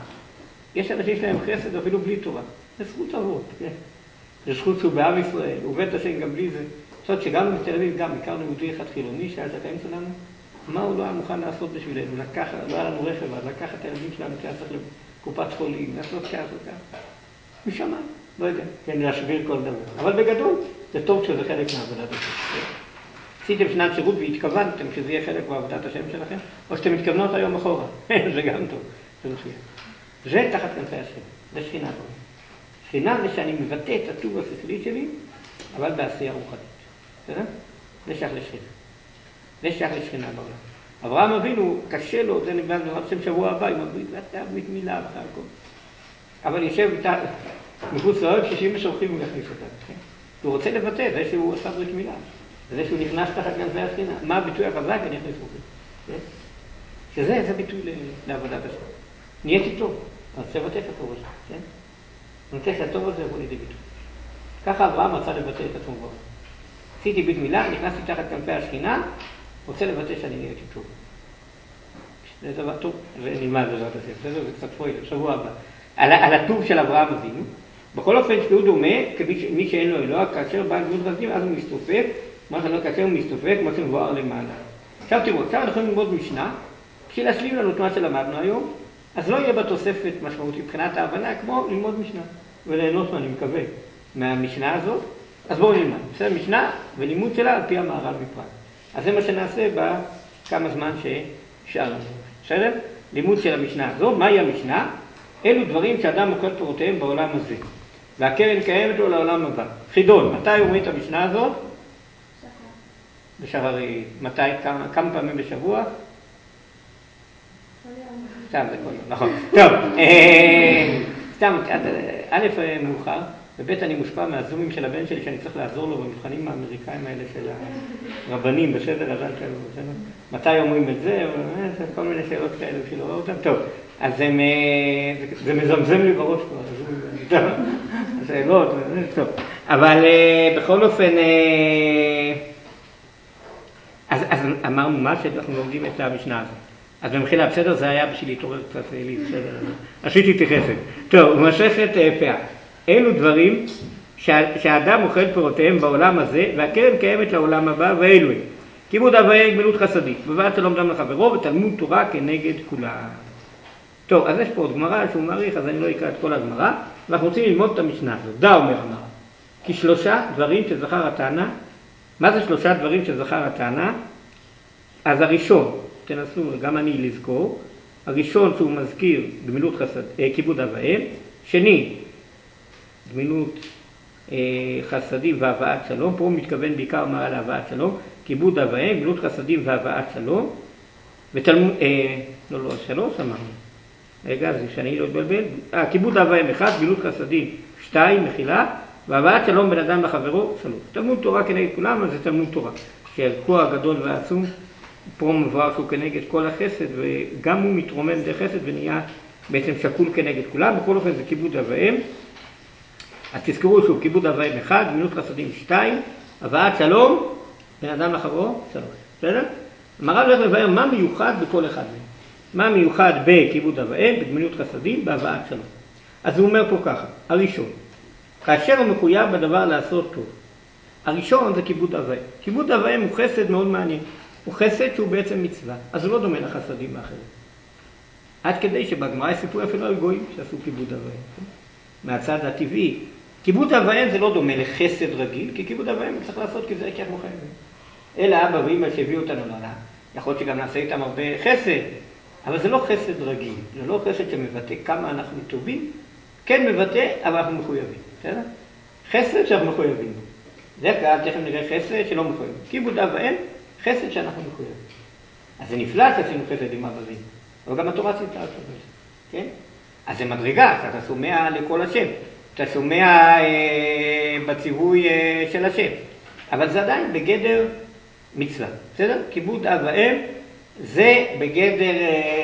A: יש אנשים שלהם חסד אפילו בלי תורה. זה זכות אבות, כן? זה זכות שהוא בעם ישראל, הוא בית השם גם בלי זה. זאת אומרת שגרנו בתל אביב גם, הכרנו יהודי אחד חילוני שהיה את החיים שלנו, מה הוא לא היה מוכן לעשות בשבילנו? לקח, לא היה לנו רכב, אז לקח את הילדים שלנו שהיה צריך לקופת חולים, לעשות ככה וככה. משמע, לא יודע, כן, להשביר כל דבר. אבל בגדול, זה טוב שזה חלק מעבודת השם. עשיתם שנת שירות והתכוונתם שזה יהיה חלק בעבודת השם שלכם, או שאתם מתכוונות היום אחורה. זה גם טוב, זה מצוין. זה תחת כנפי השכינה, זה שכינה פה. שכינה זה שאני מבטא את הטוב השכלי שלי, אבל בעשייה רוחנית. בסדר? זה שייך לשכינה. זה שייך לשכינה בעולם. אברהם אבינו, קשה לו, זה נבנה דבר שם שבוע הבא, עם הברית, ואתה ברית מילה, ואתה הכל. אבל יושב איתה, מחוץ לאוהב, שישים משורכים הוא יכניס אותה. הוא רוצה לבטא, זה שהוא עשה ברית מילה. זה שהוא נכנס תחת כנפי השכינה. מה הביטוי החזק? אני אכניס אותי. שזה, זה ביטוי לעבודת השם. נהייתי טוב, אז צריך לבטא את הטוב הזה, כן? אני רוצה שהטוב הזה יבוא לידי ביטוי. ככה אברהם רצה לבטא את עצמו בעולם. עשיתי ברית מילה, נכנסתי תחת כנפי השכינה, רוצה לבטא שאני נהייתי טוב. זה דבר טוב, ונלמד בעזרת השם, בסדר? זה קצת פוילר, שבוע הבא. על, על הטוב של אברהם אבינו, בכל אופן שהוא דומה, כמי שאין לו אלוה, כאשר בא גמול חסדים, אז הוא מסתופק, מה שאני כאשר הוא מסתופק, כמו שמבואר למעלה. עכשיו תראו, עכשיו אנחנו יכולים ללמוד משנה, בשביל להשלים לנו את מה שלמדנו היום, אז לא יהיה בתוספת משמעותי מבחינת ההבנה, כמו ללמוד משנה, וליהנות, אני מקווה, מהמשנה הזאת. אז בואו נלמד, בסדר? משנה ולימוד שלה על פי המהר"ל מפראג. אז זה מה שנעשה בכמה זמן ששאר לנו. בסדר? לימוד של המשנה הזו. מהי המשנה? אלו דברים שאדם אוכל פירותיהם בעולם הזה. והקרן קיימת לו לעולם הבא. חידון, מתי אומרים את המשנה הזאת? בשחרית. מתי? כמה, כמה פעמים בשבוע? סתם, זה כל יום, נכון. טוב, סתם, א' מאוחר, וב' אני מושפע מהזומים של הבן שלי, שאני צריך לעזור לו במבחנים האמריקאים האלה של הרבנים, בסדר, הזל כאלו, בסדר? מתי אומרים את זה? כל מיני שאלות כאלה בשביל לראות אותם. טוב, אז זה מזמזם לי בראש כבר, הזומים האלה. השאלות, טוב. אבל בכל אופן, אז אמרנו מה שאנחנו לומדים את המשנה הזאת. אז במחילה, בסדר, זה היה בשביל להתעורר קצת לי, בסדר, עשיתי את החסד. טוב, מסכת פאה. אלו דברים שהאדם אוכל פירותיהם בעולם הזה, והקרן קיימת לעולם הבא, ואלו הם. כיבוד אב ואם, גמילות חסדים, ובאת שלום דם לחברו, ותלמוד תורה כנגד כולם. טוב, אז יש פה עוד גמרא שהוא מעריך, אז אני לא אקרא את כל הגמרא, ואנחנו רוצים ללמוד את המשנה הזאת. דע אומר אמר, כי שלושה דברים שזכר התנא, מה זה שלושה דברים שזכר התנא? אז הראשון, תנסו גם אני לזכור, הראשון שהוא מזכיר גמילות חסד, אה, כיבוד אב ואם, שני, גמילות אה, חסדים והבאת שלום, פה הוא מתכוון בעיקר מה על הבאת שלום, כיבוד אב ואם, גמילות חסדים והבאת שלום, ותלמוד, אה, לא, לא, שלוש אמרנו, רגע, זה שאני לא אתבלבל, אה, כיבוד אב ואם אחד, גמילות חסדים שתיים, מחילה, והבאת שלום בין אדם לחברו, שלוש. תלמוד תורה כנגד כולם, אז זה תלמוד תורה, שהערכו הגדול והעצום, פה מבואר שהוא כנגד כל החסד, וגם הוא מתרומם דרך חסד ונהיה בעצם שקול כנגד כולם, בכל אופן זה כיבוד אב ואם. אז תזכרו שוב, כיבוד אב ואם אחד, גמילות חסדים שתיים, הבאת שלום, בין אדם לחברו, שלוש. בסדר? המהר"ל הולך לבאר מה מיוחד בכל אחד מהם. מה מיוחד בכיבוד אב ואם, בגמילות חסדים, בהבאת שלום. אז הוא אומר פה ככה, הראשון, כאשר הוא מחויב בדבר לעשות טוב. הראשון זה כיבוד אב ואם. כיבוד אב ואם הוא חסד מאוד מעניין. הוא חסד שהוא בעצם מצווה, אז הוא לא דומה לחסדים האחרים. עד כדי שבגמרא סיפור אפילו על גויים שעשו כיבוד אב ואם. מהצד הטבעי, כיבוד אב ואם זה לא דומה לחסד רגיל, כי כיבוד אב ואם צריך לעשות כי זה כי אנחנו חייבים. אלה אבא ואמא שהביאו אותנו לעולם, יכול להיות שגם נעשה איתם הרבה חסד, אבל זה לא חסד רגיל, זה לא חסד שמבטא כמה אנחנו טובים, כן מבטא, אבל אנחנו מחויבים, בסדר? חסד שאנחנו מחויבים בו. זה כאן, תכף נראה חסד שלא מחויבים. כיבוד אב ואם, חסד שאנחנו מחויבים. אז זה נפלא שעשינו חסד עם אבא ואמא, אבל גם התורה ציוותה לעשות את זה, כן? אז זה מדרגה, שאתה שומע לכל השם, אתה שומע אה, בציווי אה, של השם, אבל זה עדיין בגדר מצווה, בסדר? כיבוד אב ואם זה בגדר,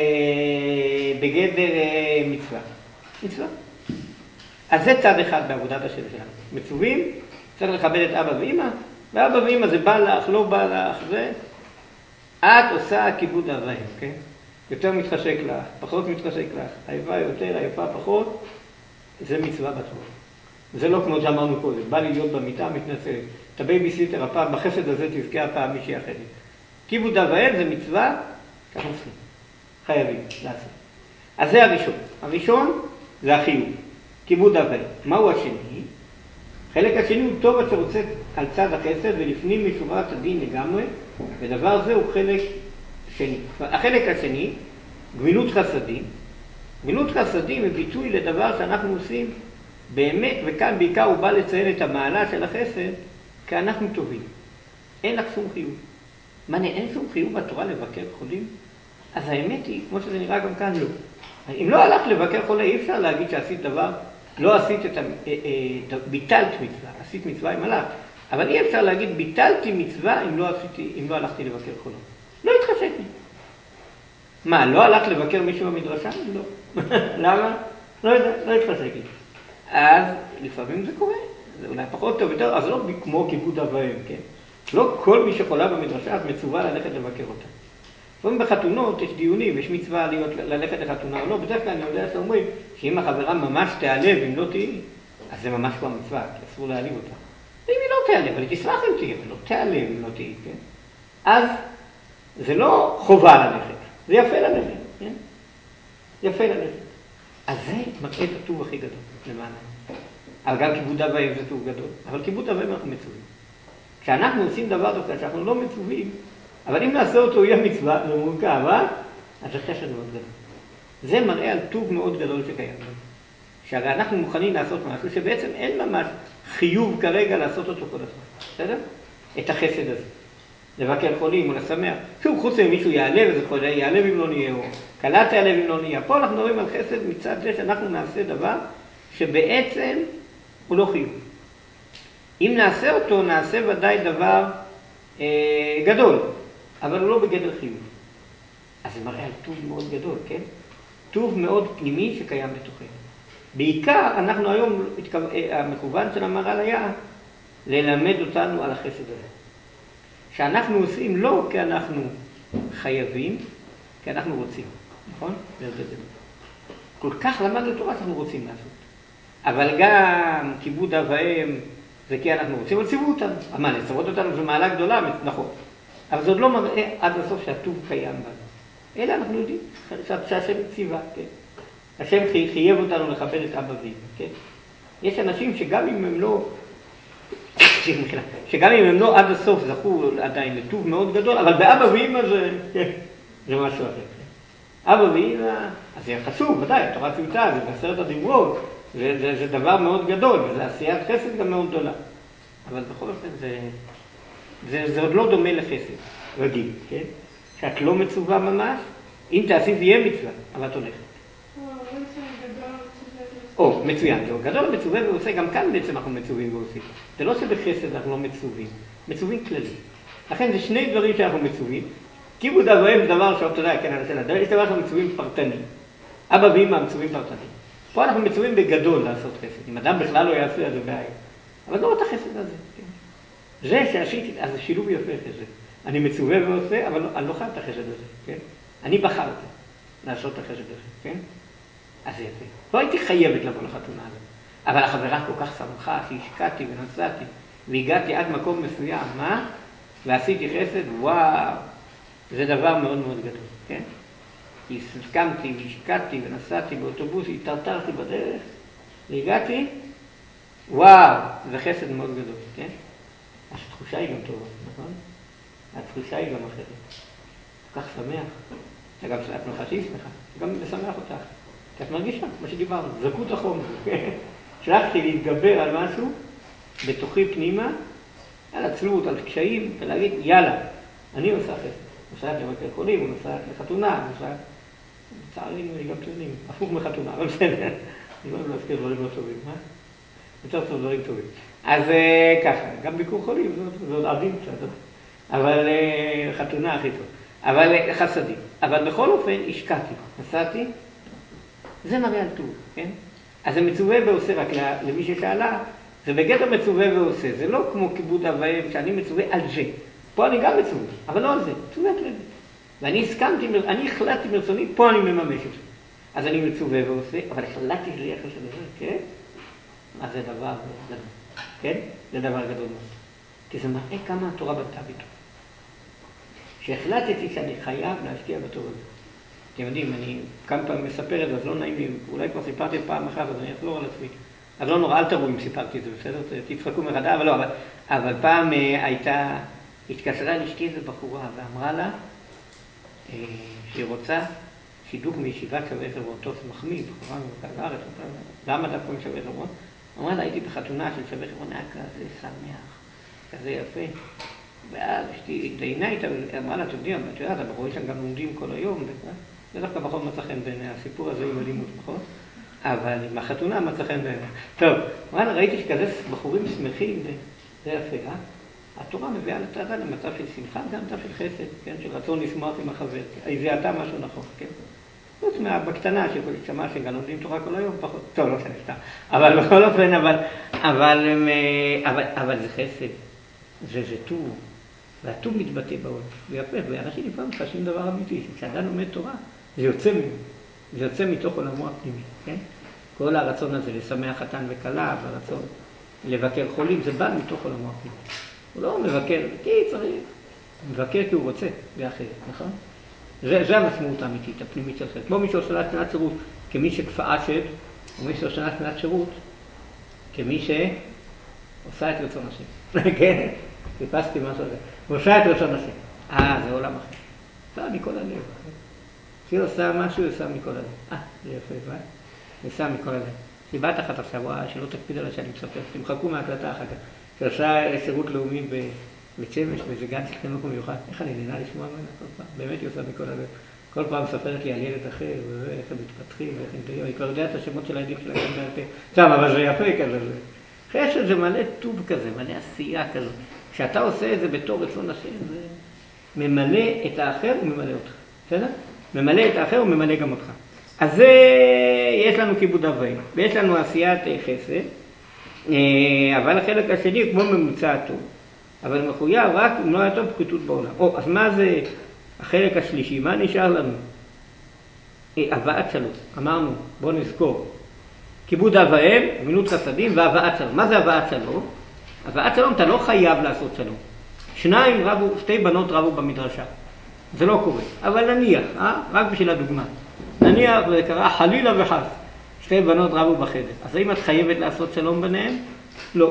A: אה, בגדר אה, מצווה. מצווה. אז זה צד אחד בעבודת השם שלנו. מצווים, צריך לכבד את אבא ואמא, ואבא ואמא זה בא לך, לא בא לך, זה... את עושה כיבוד אב ואם, כן? יותר מתחשק לך, פחות מתחשק לך, עייפה יותר, עייפה פחות, זה מצווה בתורה. זה לא כמו שאמרנו קודם, בא לי להיות במיטה, מתנצלת. את הבייביסיטר הפעם, בחסד הזה תזכה הפעם מישהי אחרת. כיבוד אב ואם זה מצווה, ככה עושים. חייבים לעשות. אז זה הראשון. הראשון זה החיוב. כיבוד אב ואם. מהו השני? חלק השני הוא טוב אשר רוצה על צד החסד ולפנים משורת הדין לגמרי, ודבר זה הוא חלק שני. החלק השני, גמילות חסדים. גמילות חסדים היא ביטוי לדבר שאנחנו עושים באמת, וכאן בעיקר הוא בא לציין את המעלה של החסד, כי אנחנו טובים. אין לך שום חיוב. מה, אין שום חיוב בתורה לבקר חולים? אז האמת היא, כמו שזה נראה גם כאן, לא. אם לא הלכת לבקר חולה, אי אפשר להגיד שעשית דבר, לא עשית את ה... ביטלת מצווה, עשית מצווה עם הלכת. אבל אי אפשר להגיד, ביטלתי מצווה אם לא, עשיתי, אם לא הלכתי לבקר חולה. לא התחשק לי. מה, לא הלכת לבקר מישהו במדרשה? לא. למה? לא יודע, לא התחשק לי. אז לפעמים זה קורה, זה אולי פחות טוב יותר, אז לא כמו כיבוד אב ואם, כן? לא כל מי שחולה במדרשה אז מצווה ללכת לבקר אותה. לפעמים בחתונות יש דיונים, יש מצווה להיות, ללכת לחתונה או לא, בדרך כלל אני יודע שאומרים שאם החברה ממש תיעלב, אם לא תהי, אז זה ממש כבר מצווה, כי אסור להעליב אותה. אם היא לא תיעלב, אבל היא תשמח אם תהי, אבל לא תיעלב אם לא תהי, כן? אז זה לא חובה ללכת, זה יפה ללכת, כן? יפה ללכת. אז זה מראה את הטוב הכי גדול, למעלה. אבל גם כיבוד אב ואם זה טוב גדול, אבל כיבוד אב ואם אנחנו מצווים. כשאנחנו עושים דבר דווקא שאנחנו לא מצווים, אבל אם נעשה אותו יהיה מצווה, זה מורכב, אה? אז זה חסד מאוד גדול. זה מראה על טוב מאוד גדול שקיים. שהרי אנחנו מוכנים לעשות משהו שבעצם אין ממש חיוב כרגע לעשות אותו כל הזמן. בסדר? את החסד הזה. לבקר חולים או לשמח. שוב, חוץ ממישהו יעלב, זה חולה, יעלב אם לא נהיה, או קלה תעלב אם לא נהיה. פה אנחנו מדברים על חסד מצד זה שאנחנו נעשה דבר שבעצם הוא לא חיוב. אם נעשה אותו, נעשה ודאי דבר אה, גדול, אבל הוא לא בגדר חיוב. אז זה מראה על טוב מאוד גדול, כן? טוב מאוד פנימי שקיים בתוכנו. בעיקר, אנחנו היום, המכוון של המהר"ל היה ללמד אותנו על החסד הזה. שאנחנו עושים לא כי אנחנו חייבים, כי אנחנו רוצים, נכון? כל כך למדנו תורה שאנחנו רוצים לעשות. אבל גם כיבוד אב ואם זה כי אנחנו רוצים, אבל ציוו אותנו. מה, לצוות אותנו זו מעלה גדולה, נכון. אבל זה עוד לא מראה עד הסוף שהטוב קיים בנו. אלא אנחנו יודעים שהשם ציווה, כן? השם חייב אותנו לכבד את אבא ואמא, כן? יש אנשים שגם אם הם לא, שגם אם הם לא עד הסוף זכו עדיין לטוב מאוד גדול, אבל באבא ואמא זה, כן, זה משהו אחר. כן? אבא ואמא, אז זה חשוב, ודאי, התורה ציוותה, זה בעשרת הדיברות, זה, זה, זה דבר מאוד גדול, וזה עשיית חסד גם מאוד גדולה. אבל בכל אופן זה, זה, זה עוד לא דומה לחסד, רגיל, כן? שאת לא מצווה ממש, אם תעשי זה יהיה מצווה, אבל את הולכת. או, מצוין, זהו, גדול מצווה ועושה, גם כאן בעצם אנחנו מצווים ועושים. זה לא שבחסד אנחנו לא מצווים, מצווים כללי. לכן זה שני דברים שאנחנו מצווים. כיבוד אב ואם זה דבר שאתה יודע, כן, יש דבר שאנחנו מצווים פרטני. אבא ואמא מצווים פרטני. פה אנחנו מצווים בגדול לעשות חסד. אם אדם בכלל לא יעשה, אז זה בעיה. אבל לא את החסד הזה, כן. זה שעשיתי, אז זה שילוב יפה חסד. אני מצווה ועושה, אבל אני לא חייב את החסד הזה, כן. אני בחרתי לעשות את החסד הזה, כן. אז זה יפה. לא הייתי חייבת לבוא לחתונה הזאת. אבל החברה כל כך שמחה שהשקעתי ונסעתי והגעתי עד מקום מסוים, מה? ועשיתי חסד, וואו, זה דבר מאוד מאוד גדול, כן? הסכמתי והשקעתי ונסעתי באוטובוס, התרתרתי בדרך, והגעתי, וואו, זה חסד מאוד גדול, כן? התחושה היא גם טובה, נכון? התחושה היא גם אחרת. כל כך שמח. אתה גם את מחשי שמחה, גם משמח אותך. כי את מרגישה, מה שדיברנו, זקות החומר. שלחתי להתגבר על משהו בתוכי פנימה, על עצלות, על קשיים, ולהגיד, יאללה, אני עושה חסד. נוסעת לבקר חולים, נוסעת לחתונה, נוסעת... לצערים, גם טוענים, הפוך מחתונה, אבל בסדר. אני לא מזכיר דברים לא טובים, מה? יותר טוב דברים טובים. אז ככה, גם ביקור חולים, זה עוד עדין קצת, אבל חתונה הכי טוב. אבל חסדים. אבל בכל אופן, השקעתי, נסעתי, זה מראה על טוב, כן? אז זה מצווה ועושה, רק למי ששאלה, זה בגדר מצווה ועושה, זה לא כמו כיבוד אב ואם, שאני מצווה על זה. פה אני גם מצווה, אבל לא על זה, מצווה על זה. ואני הסכמתי, אני החלטתי מרצוני, פה אני מממש את זה. אז אני מצווה ועושה, אבל החלטתי שזה יחס לדבר, כן? מה זה דבר גדול, כן? זה דבר גדול מאוד. כי זה מראה כמה התורה בנתה ביטוי. שהחלטתי שאני חייב להשקיע בתורה הזאת. אתם יודעים, אני כמה פעם מספר את זה, אז לא נעים לי, אולי כבר סיפרתי פעם אחת, אז אני אחזור על עצמי. אז לא נורא, אל תראו אם סיפרתי את זה, בסדר? תצחקו מחדה, אבל לא, אבל, אבל פעם אה, הייתה, התקשרה לאשתי איזו בחורה ואמרה לה אה, שהיא רוצה שידוך מישיבת שווה חברון, טוב, זה מחמיא, בחורה ממרכז הארץ, למה דווקא משווה חברון? אמרה לה, הייתי בחתונה של שווה חברון, היה כזה שמח, כזה יפה. ואז אשתי התדיינה איתה, אמרה לה, אתם יודעים, את יודעת, הבחורים שם גם לומדים כל היום, זה דווקא פחות מצא חן בעיני הסיפור הזה עם הלימוד, נכון? אבל עם החתונה מצא חן בעיני. טוב, אמרה לה, ראיתי שכזה בחורים שמחים, זה יפה, אה? התורה מביאה לצדה למצב של שמחה, גם מצב של חסד, כן? של רצון לשמוח עם החבר, היא זיהתה משהו נכון, כן? חוץ מהבקטנה שכל שמה שגם לומדים תורה כל היום, פחות, טוב, לא שנפתח, אבל בכל אופן, אבל, אבל, אבל, אבל זה חסד, זה זה טוב. והטוב מתבטא בעולם, ויפה, ואנשים לפעמים חשים דבר אמיתי, שכשאדם לומד תורה, זה יוצא ממנו, זה יוצא מתוך עולמו הפנימי, כן? כל הרצון הזה לשמח חתן וכלה, והרצון לבקר חולים, זה בא מתוך עולמו הפנימי. הוא לא מבקר, כי צריך, מבקר כי הוא רוצה, ואחרת, נכון? זה, זה המשמעות האמיתית, הפנימית של חסד. כמו מי שעושה שנת שירות, כמי שכפאה שד, או מי שעושה שנת שירות, כמי שעושה את רצון השם, כן? חיפשתי משהו הזה. הוא עושה את רצון השם. אה, זה עולם אחר. עושה מכל הלב. כשהיא עושה משהו, היא עושה מכל הלב. אה, זה יפה, מה? היא עושה מכל הלב. סיבת אחת עכשיו, שלא תקפיד עליה שאני מספר. תמחקו מההקלטה אחר כך. שעושה שירות לאומי בבית שמש, באיזה גן של חינוך מיוחד. איך אני נהנה לשמוע ממנה כל פעם? באמת היא עושה מכל הלב. כל פעם מספרת לי על ילד אחר, ואיך הם מתפתחים, ואיך הם תהיו. היא כבר יודעת את השמות של הילדים שלהם בעל פה. עכשיו, אבל זה יפה כזה. חסד זה מלא טוב כזה, מלא עשייה כזה. כשאתה עושה את זה בתור רצון השם, זה ממלא את האחר וממלא אותך. בסדר? ממלא את האחר וממלא גם אותך. אז זה, יש לנו כיבוד אב ואם, ויש לנו עשיית חסד, אבל החלק השני כמו ממוצע הטוב, אבל מחויב רק אם לא היה טוב פחיתות בעולם. או, אז מה זה החלק השלישי? מה נשאר לנו? הבאת שלום. אמרנו, בואו נזכור. כיבוד אב ואם, גמילות חסדים והבאת שלום. מה זה הבאת שלום? הבאת שלום, אתה לא חייב לעשות שלום. שניים רבו, שתי בנות רבו במדרשה. זה לא קורה. אבל נניח, אה? רק בשביל הדוגמה. נניח, זה קרה חלילה וחס. שתי בנות רבו בחדר. אז האם את חייבת לעשות שלום ביניהם? לא.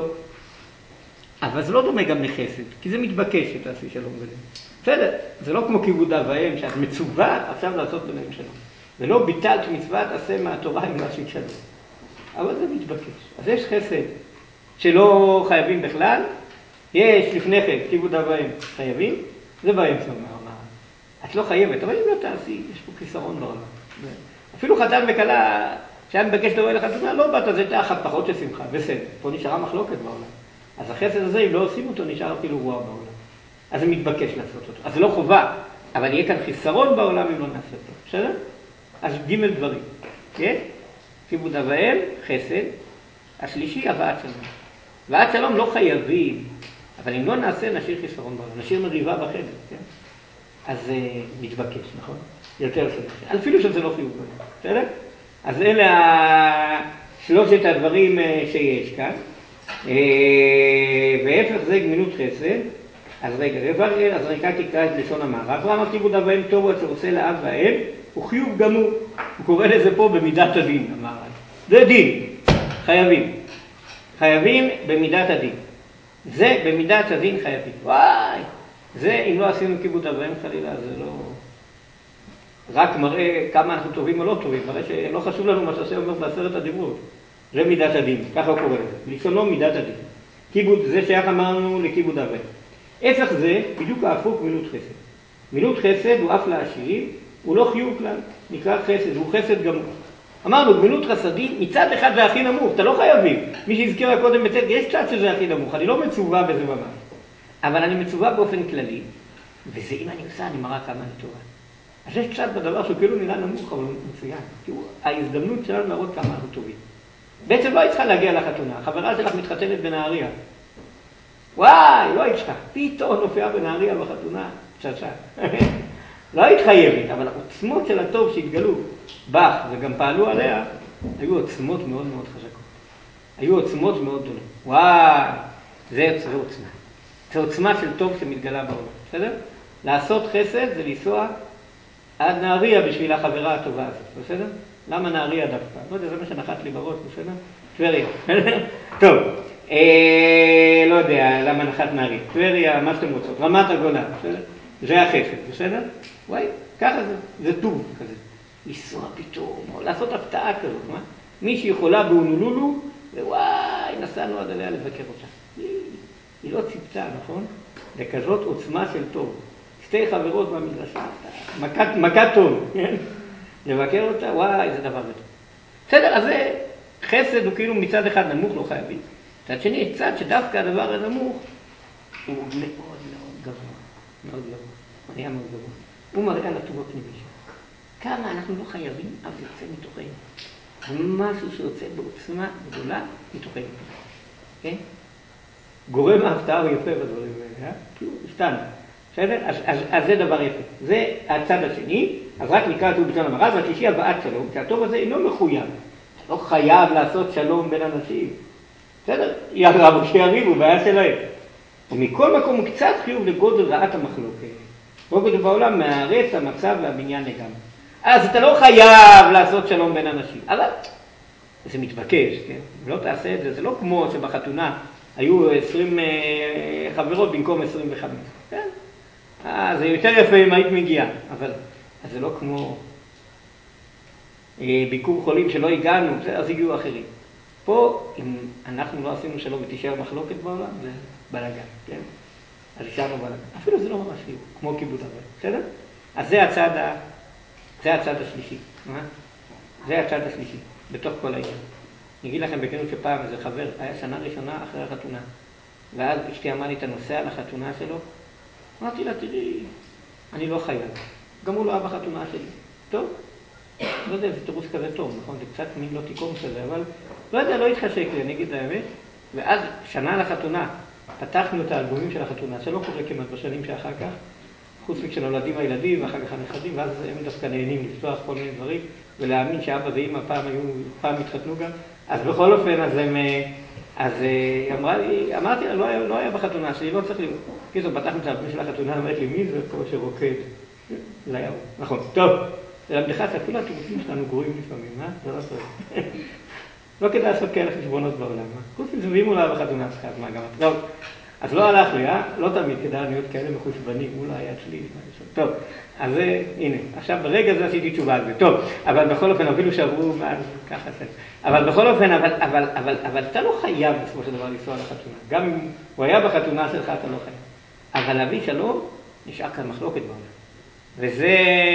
A: אבל זה לא דומה גם לחסד, כי זה מתבקש שתעשי שלום ביניהם. בסדר, זה לא כמו כיבוד אב ואם, שאת מצווה עכשיו לעשות ביניהם שלום. ולא ביטלת מצוות עשה מהתורה עם משהו שלום. אבל זה מתבקש. אז יש חסד שלא חייבים בכלל, יש לפני כן כיבוד אב ואם חייבים, זה באמצע אומר, את לא חייבת, אבל אם לא תעשי, יש פה חיסרון בעולם. אפילו חתן וכלה, שהיה מבקש לבוא לחתונה, לא באת, אז הייתה אחת פחות של שמחה, בסדר. פה נשארה מחלוקת בעולם. אז החסד הזה, אם לא עושים אותו, נשאר אפילו רוע בעולם. אז זה מתבקש לעשות אותו. אז זה לא חובה, אבל יהיה כאן חיסרון בעולם אם לא נעשה אותו. בסדר? אז ג' דברים. כן? כיבוד אב ואם, חסד. השלישי, הבאת שלום. הבאת שלום לא חייבים, אבל אם לא נעשה, נשאיר חיסרון בעולם. נשאיר מריבה בחדר, כן? אז זה מתבקש, נכון? יותר סדר. אפילו שזה לא חיוב בעולם. בסדר? אז אלה שלושת הדברים שיש כאן. והפך זה גמילות חסד. אז רגע, אז ריקה תקרא את לשון המערב. רמה כיבוד אב ואם טוב אשר עושה לאב ואם, הוא חיוב גמור. הוא קורא לזה פה במידת הדין, המערב. זה דין, חייבים. חייבים במידת הדין. זה במידת הדין חייבים. וואי, זה אם לא עשינו כיבוד אב ואם חלילה, זה לא... רק מראה כמה אנחנו טובים או לא טובים, מראה שלא חשוב לנו מה שעושה אומר בעשרת הדיברות. זה מידת הדין, ככה הוא קורא לזה. בלשונו מידת הדין. כיבוד, זה שייך אמרנו לכיבוד אב. הפך זה בדיוק ההפוך מילות חסד. מילות חסד הוא אף לעשירים, הוא לא חיוב כלל, נקרא חסד, הוא חסד גמור. אמרנו, גמילות חסדים, מצד אחד זה הכי נמוך, אתה לא חייבים. מי שהזכירה קודם בצד, יש צד שזה הכי נמוך, אני לא מצווה בזה ממש. אבל אני מצווה באופן כללי, וזה אם אני עושה, אני מראה כמה אני טובה. אז יש צד בדבר שהוא כאילו נראה נמוך, אבל הוא מצוין. כאילו, ההזדמנות שלנו להראות כמה אנחנו טובים. בעצם לא היית צריכה להגיע לחתונה, החברה שלך מתחתנת בנהריה. וואי, לא היית צריכה. פתאום נופיעה בנהריה בחתונה, צצה. לא היית חייבת, אבל העוצמות של הטוב שהתגלו בך וגם פעלו עליה, היו עוצמות מאוד מאוד חזקות. היו עוצמות מאוד גדולות. וואי, זה, זה עוצמה. זה עוצמה של טוב שמתגלה בעולם. בסדר? לעשות חסד זה לנסוע עד נהריה בשביל החברה הטובה הזאת. בסדר? למה נהריה דווקא? לא יודע, זה מה שנחת לי בראש, בסדר? טבריה. טוב, אה, לא יודע למה נחת נהריה. טבריה, מה שאתם רוצות. רמת הגולן, בסדר? זה החסד, בסדר? וואי, ככה זה, זה טוב כזה. לנסוע פתאום, או לעשות הפתעה כזאת, מה? מי שיכולה בהונולולו, ווואי, נסענו עד עליה לבקר אותה. היא, היא לא ציפתה, נכון? לכזאת עוצמה של טוב. שתי חברות במדרשה, מכת, מכת טוב, כן? לבקר אותה, וואי, זה דבר טוב. בסדר, אז זה חסד הוא כאילו מצד אחד נמוך, לא חייבים. מצד שני, יש צד שדווקא הדבר הנמוך הוא מאוד מאוד גבוה. מאוד גבוה. היה מאוד גבוה. הוא מראה על הטוב הפנימי שלו. כמה אנחנו לא חייבים, אבל זה יוצא מתוכנו. משהו שיוצא בעוצמה גדולה מתוכנו. כן? גורם ההפתעה הוא יפה בדברים האלה, אה? כאילו, סטנד. בסדר? אז, אז, אז זה דבר יפה. זה הצד השני, אז רק נקרא אותו בצד המראה, והשלישי הבאת שלום, שהטוב הזה אינו מחויב. אתה לא חייב לעשות שלום בין אנשים. בסדר? ירבו שיריבו, בעיה שלהם. ומכל מקום הוא קצת חיוב לגודל רעת המחלוקת. גודל בעולם מהארץ, המצב והבניין לגמרי. אז אתה לא חייב לעשות שלום בין אנשים. אבל זה מתבקש, כן? אם לא תעשה את זה, זה לא כמו שבחתונה היו עשרים חברות במקום עשרים וחמש. כן? אה, זה יותר יפה אם היית מגיעה, אבל זה לא כמו ביקור חולים שלא הגענו, אז הגיעו אחרים. פה, אם אנחנו לא עשינו שלום ותישאר מחלוקת בעולם, זה בלגן, כן? אז השארנו בלגן. אפילו זה לא ממש חיוב, כמו כיבוד אב, בסדר? אז זה הצד, ה... זה הצד השלישי. מה? זה הצד השלישי, בתוך כל העניין. אני אגיד לכם בכנות שפעם איזה חבר היה שנה ראשונה אחרי החתונה, ואז אשתי אמרה לי את הנושא על החתונה שלו, אמרתי לה, תראי, אני לא חייב. גם הוא לא היה בחתונה שלי. טוב? לא יודע, זה תירוץ כזה טוב, נכון? זה קצת מין לא תיקום כזה, אבל לא יודע, לא התחשק לי, אני אגיד האמת. ואז שנה לחתונה, פתחנו את האלבומים של החתונה, שלא קורה כמעט בשנים שאחר כך, חוץ מכשנולדים הילדים ואחר כך הנכדים, ואז הם דווקא נהנים לפתוח כל מיני דברים, ולהאמין שאבא ואמא פעם היו, פעם התחתנו גם. אז בכל אופן, אז הם... אז אמרה לי, אמרתי לה, לא היה, לא היה בחתונה שלי, לא צריך לראות. קיצור, פתחנו את האלבומים של החתונה, אמרתי לי, מי זה פה שרוקד? זה היה הוא. נכון, טוב. ללמדך שאפילו התירוצים שלנו גרועים לפעמים, אה? זה לא טוב. לא כדאי לעשות כאלה חשבונות בעולם, אה? חוץ מזה, ואם הוא לא היה בחתונה שלך, אז מה גם אתה? טוב, אז לא הלך לי, אה? לא תמיד כדאי להיות כאלה מחושבנים, הוא לא היה אצלי. טוב, אז הנה, עכשיו ברגע זה עשיתי תשובה על זה. טוב, אבל בכל אופן, אפילו שעברו מאז ככה זה. אבל בכל אופן, אבל, אבל, אבל, אבל אתה לא חייב בסופו של דבר לנסוע לחתונה. גם אם הוא היה בחתונה שלך, אתה לא חייב. אבל להביא שלום, נשאר כאן מחלוקת בעולם. וזה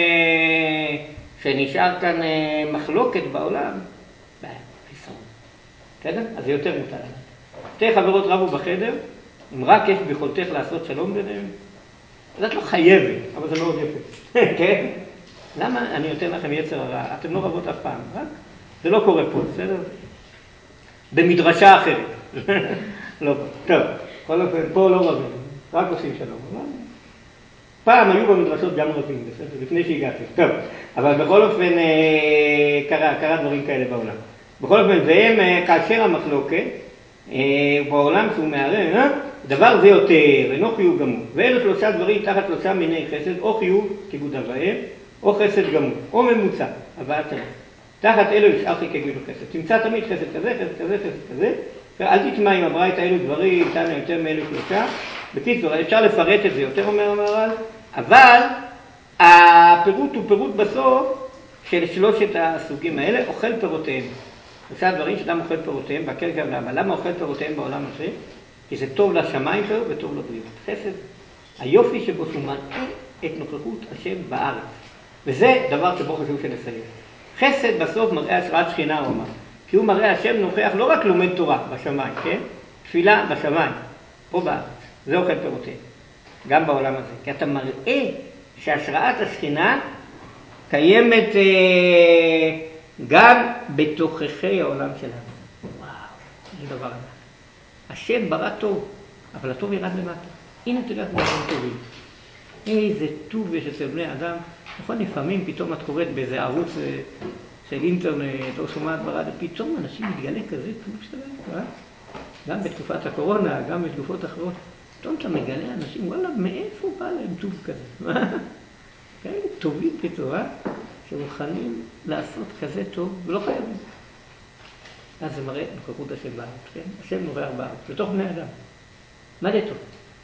A: שנשאר כאן מחלוקת בעולם, בעיה, חיסרון. בסדר? אז זה יותר מוטל עליו. שתי חברות רבו בחדר, אם רק יש ביכולתך לעשות שלום ביניהם, אז את לא חייבת, אבל זה מאוד יפה. כן? למה אני נותן לכם יצר הרע? אתם לא רבות אף פעם, רק? זה לא קורה פה, בסדר? במדרשה אחרת. לא פה. טוב, כל אופן, פה לא רבים, רק עושים שלום. פעם היו במדרשות גם רבים, בסדר? לפני שהגעתי. טוב, אבל בכל אופן קרה, קרה דברים כאלה בעולם. בכל אופן, והם, כאשר המחלוקת, בעולם שהוא מערער, אה? דבר זה יותר, אינו חיוב גמור. ואלו שלושה דברים תחת שלושה מיני חסד, או חיוב, כיבוד אב ואם, או חסד גמור, או ממוצע, הבאת שלום. תחת אלו נשאר חלקי גמילות חסד. תמצא תמיד חסד כזה, חסד כזה, חסד כזה, אל תטמע אם עברה את האלו דברים, תנא יותר מאלו שלושה. בקיצור, אפשר לפרט את זה יותר, אומר המהר"ל, אבל הפירוט הוא פירוט בסוף של שלושת הסוגים האלה, אוכל פירותיהם. עושה הדברים שאדם אוכל פירותיהם, בקר גם למה. למה אוכל פירותיהם בעולם הזה? כי זה טוב לשמיים שלו וטוב לבריאות. חסד, היופי שבו שהוא מראה את נוכחות השם בארץ. וזה דבר שבו חשוב שנסיים. חסד בסוף מראה השראת שכינה, הוא אמר. כי הוא מראה השם נוכח לא רק לומד תורה בשמיים, כן? תפילה בשמיים, פה בארץ. זה אוכל פירותיהם. גם בעולם הזה. כי אתה מראה שהשראת השכינה קיימת אה, גם בתוככי העולם שלנו. וואו, זה דבר ענק. השם ברא טוב, אבל הטוב ירד למטה. הנה תראה דברים טובים. איזה טוב יש אצל בני אדם. נכון, לפעמים פתאום את קוראת באיזה ערוץ אה, של אינטרנט או שומעת ברדיו, פתאום אנשים מתגלה כזה טוב שלהם, אה? גם בתקופת הקורונה, גם בתקופות אחרות. פתאום אתה מגלה אנשים, וואלה, מאיפה בא להם טוב כזה? כאלה טובים פתאום, אה? שמוכנים לעשות כזה טוב, ולא חייבים. אז זה מראה נוכחות השם בארץ, כן? השם נוכח בארץ, בתוך בני אדם. מה זה טוב?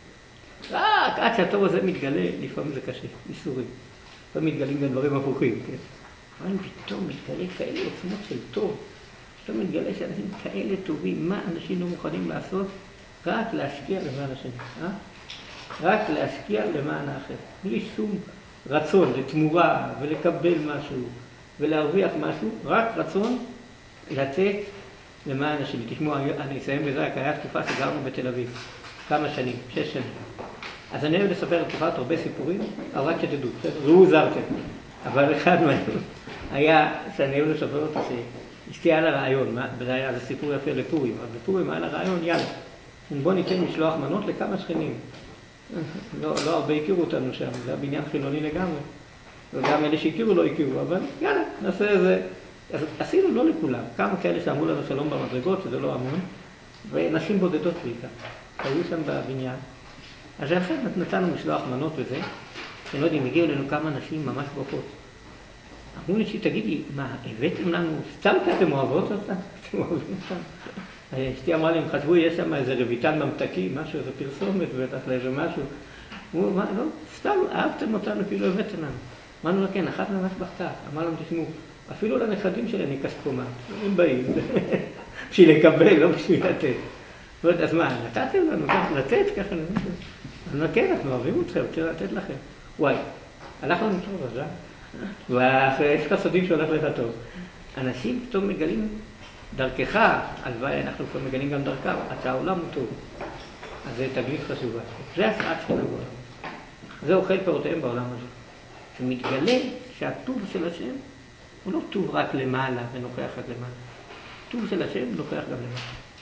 A: רק עד שהטוב הזה מתגלה, לפעמים זה קשה, איסורים. לפעמים מתגלים גם דברים הפוכים, כן? אבל פתאום מתגלה כאלה עוצמות של טוב. פתאום מתגלה שאנשים כאלה טובים, מה אנשים לא מוכנים לעשות? רק להשקיע למען השני, אה? רק להשקיע למען האחר. בלי שום רצון לתמורה ולקבל משהו ולהרוויח משהו, רק רצון לתת למען השני. תשמעו, אני אסיים בזה, היה תקופה שגרנו בתל אביב, כמה שנים, שש שנים. אז אני אוהב לספר לתקופת הרבה סיפורים, אבל רק שתדעו, ראו זרתם. אבל אחד מהם היה, שאני אוהב לספר אותו, שאשתי היה לה רעיון, זה היה סיפור יפה לפורים, אבל בפורים היה לה רעיון, יאללה, בוא ניתן משלוח מנות לכמה שכנים. לא, לא הרבה הכירו אותנו שם, זה היה בניין חילוני לגמרי. וגם אלה שהכירו לא הכירו, אבל יאללה, נעשה איזה. אז עשינו לא לכולם, כמה כאלה שאמרו לנו שלום במדרגות, שזה לא המון, ונשים בודדות בעיקר. היו שם בבניין. אז אחרי נתנו משלוח מנות וזה, אני לא יודע אם הגיעו לנו כמה נשים ממש ברכות. אמרו לי שתגידי, מה, הבאתם לנו, סתם כי אתם אוהבות אותם? אתם אוהבים אותם? אשתי אמרה לי, הם חשבו, יש שם איזה רביטן ממתקי, משהו, איזה פרסומת, בטח לאיזה משהו. הוא אמר, לא, סתם, אהבתם אותנו, כאילו הבאתם לנו. אמרנו לה, כן, אחת ממש בכתה. אמר לנו, תשמעו, אפילו לנכדים שלהם היא כספומה. הם באים, בשביל לקבל, לא בשביל לתת. אז מה, נתתם לנו ככה, לתת ככה? אמרנו, כן, אנחנו אוהבים אתכם, רוצה לתת לכם. וואי, הלך לנו טוב, אז אה? ויש לך סודים שהולך לך טוב. אנשים פתאום מגלים דרכך, הלוואי, אנחנו כבר מגלים גם דרכם, אתה העולם הוא טוב. אז זה תגלית חשובה. זה השעת שכינה בעולם. זה אוכל פירותיהם בעולם הזה. שמתגלה שהטוב של השם הוא לא טוב רק למעלה ונוכח רק למעלה. טוב של השם נוכח גם למטה.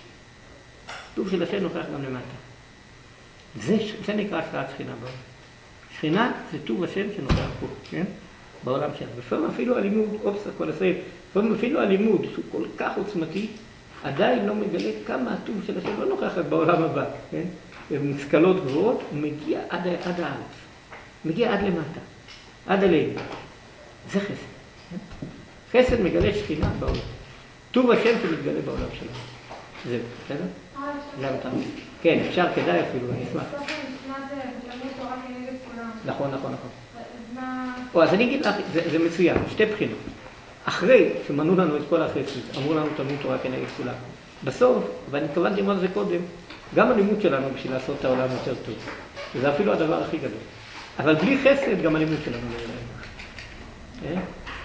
A: טוב של השם נוכח גם למטה. זה, זה נקרא השעת שכינה בעולם. שכינה זה טוב השם שנוכח פה, כן? בעולם שלנו. לפעמים אפילו הלימוד, אופס, הכל הסעיף, לפעמים אפילו הלימוד שהוא כל כך עוצמתי, עדיין לא מגלה כמה הטוב של השם לא נוכח רק בעולם הבא, כן? במושכלות גבוהות, הוא מגיע עד, עד הארץ. מגיע עד למטה, עד הלב. זה חסד. כן? חסד מגלה שכינה בעולם. טוב השם שמתגלה בעולם שלנו. זהו, בסדר? זה המטרה. כן, אפשר, כדאי אפילו, אני אשמח.
B: בסוף המשנה זה בתלמוד תורה כנגד כולם.
A: נכון, נכון, נכון.
B: אז מה...
A: או, אז אני אגיד לך, זה, זה מצוין, שתי בחינות. אחרי שמנו לנו את כל החסד, אמרו לנו תלמוד תורה כנגד כולם. בסוף, ואני התכוונתי על זה קודם, גם הלימוד שלנו בשביל לעשות את העולם יותר טוב. וזה אפילו הדבר הכי גדול. אבל בלי חסד, גם הלימוד שלנו לא יהיה.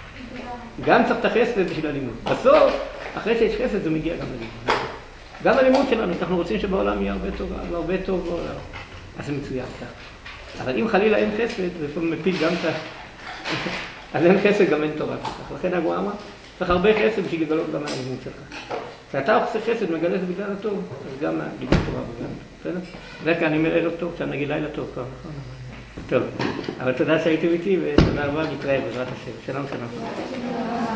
A: גם צריך את החסד בשביל הלימוד. בסוף, אחרי שיש חסד, זה מגיע גם ללימוד. גם הלימוד שלנו, אנחנו רוצים שבעולם יהיה הרבה טוב, הרבה טוב בעולם. אז זה מצוין כך. אבל אם חלילה אין חסד, זה לפעמים מפיל גם את ה... אז אין חסד, גם אין תורה. לכן הגמרא אמרה, צריך הרבה חסד בשביל לגלות גם הלימוד שלך. כשאתה עושה חסד, מגלה זה בגלל הטוב, אז גם לימוד תורה בגלל הטוב. זה כאן אני אומר ערב טוב, שאני נגיד לילה טוב כבר, נכון? טוב, אבל תודה שהייתם איתי, ותודה רבה, נתראה בעזרת השם. שלום, שלום.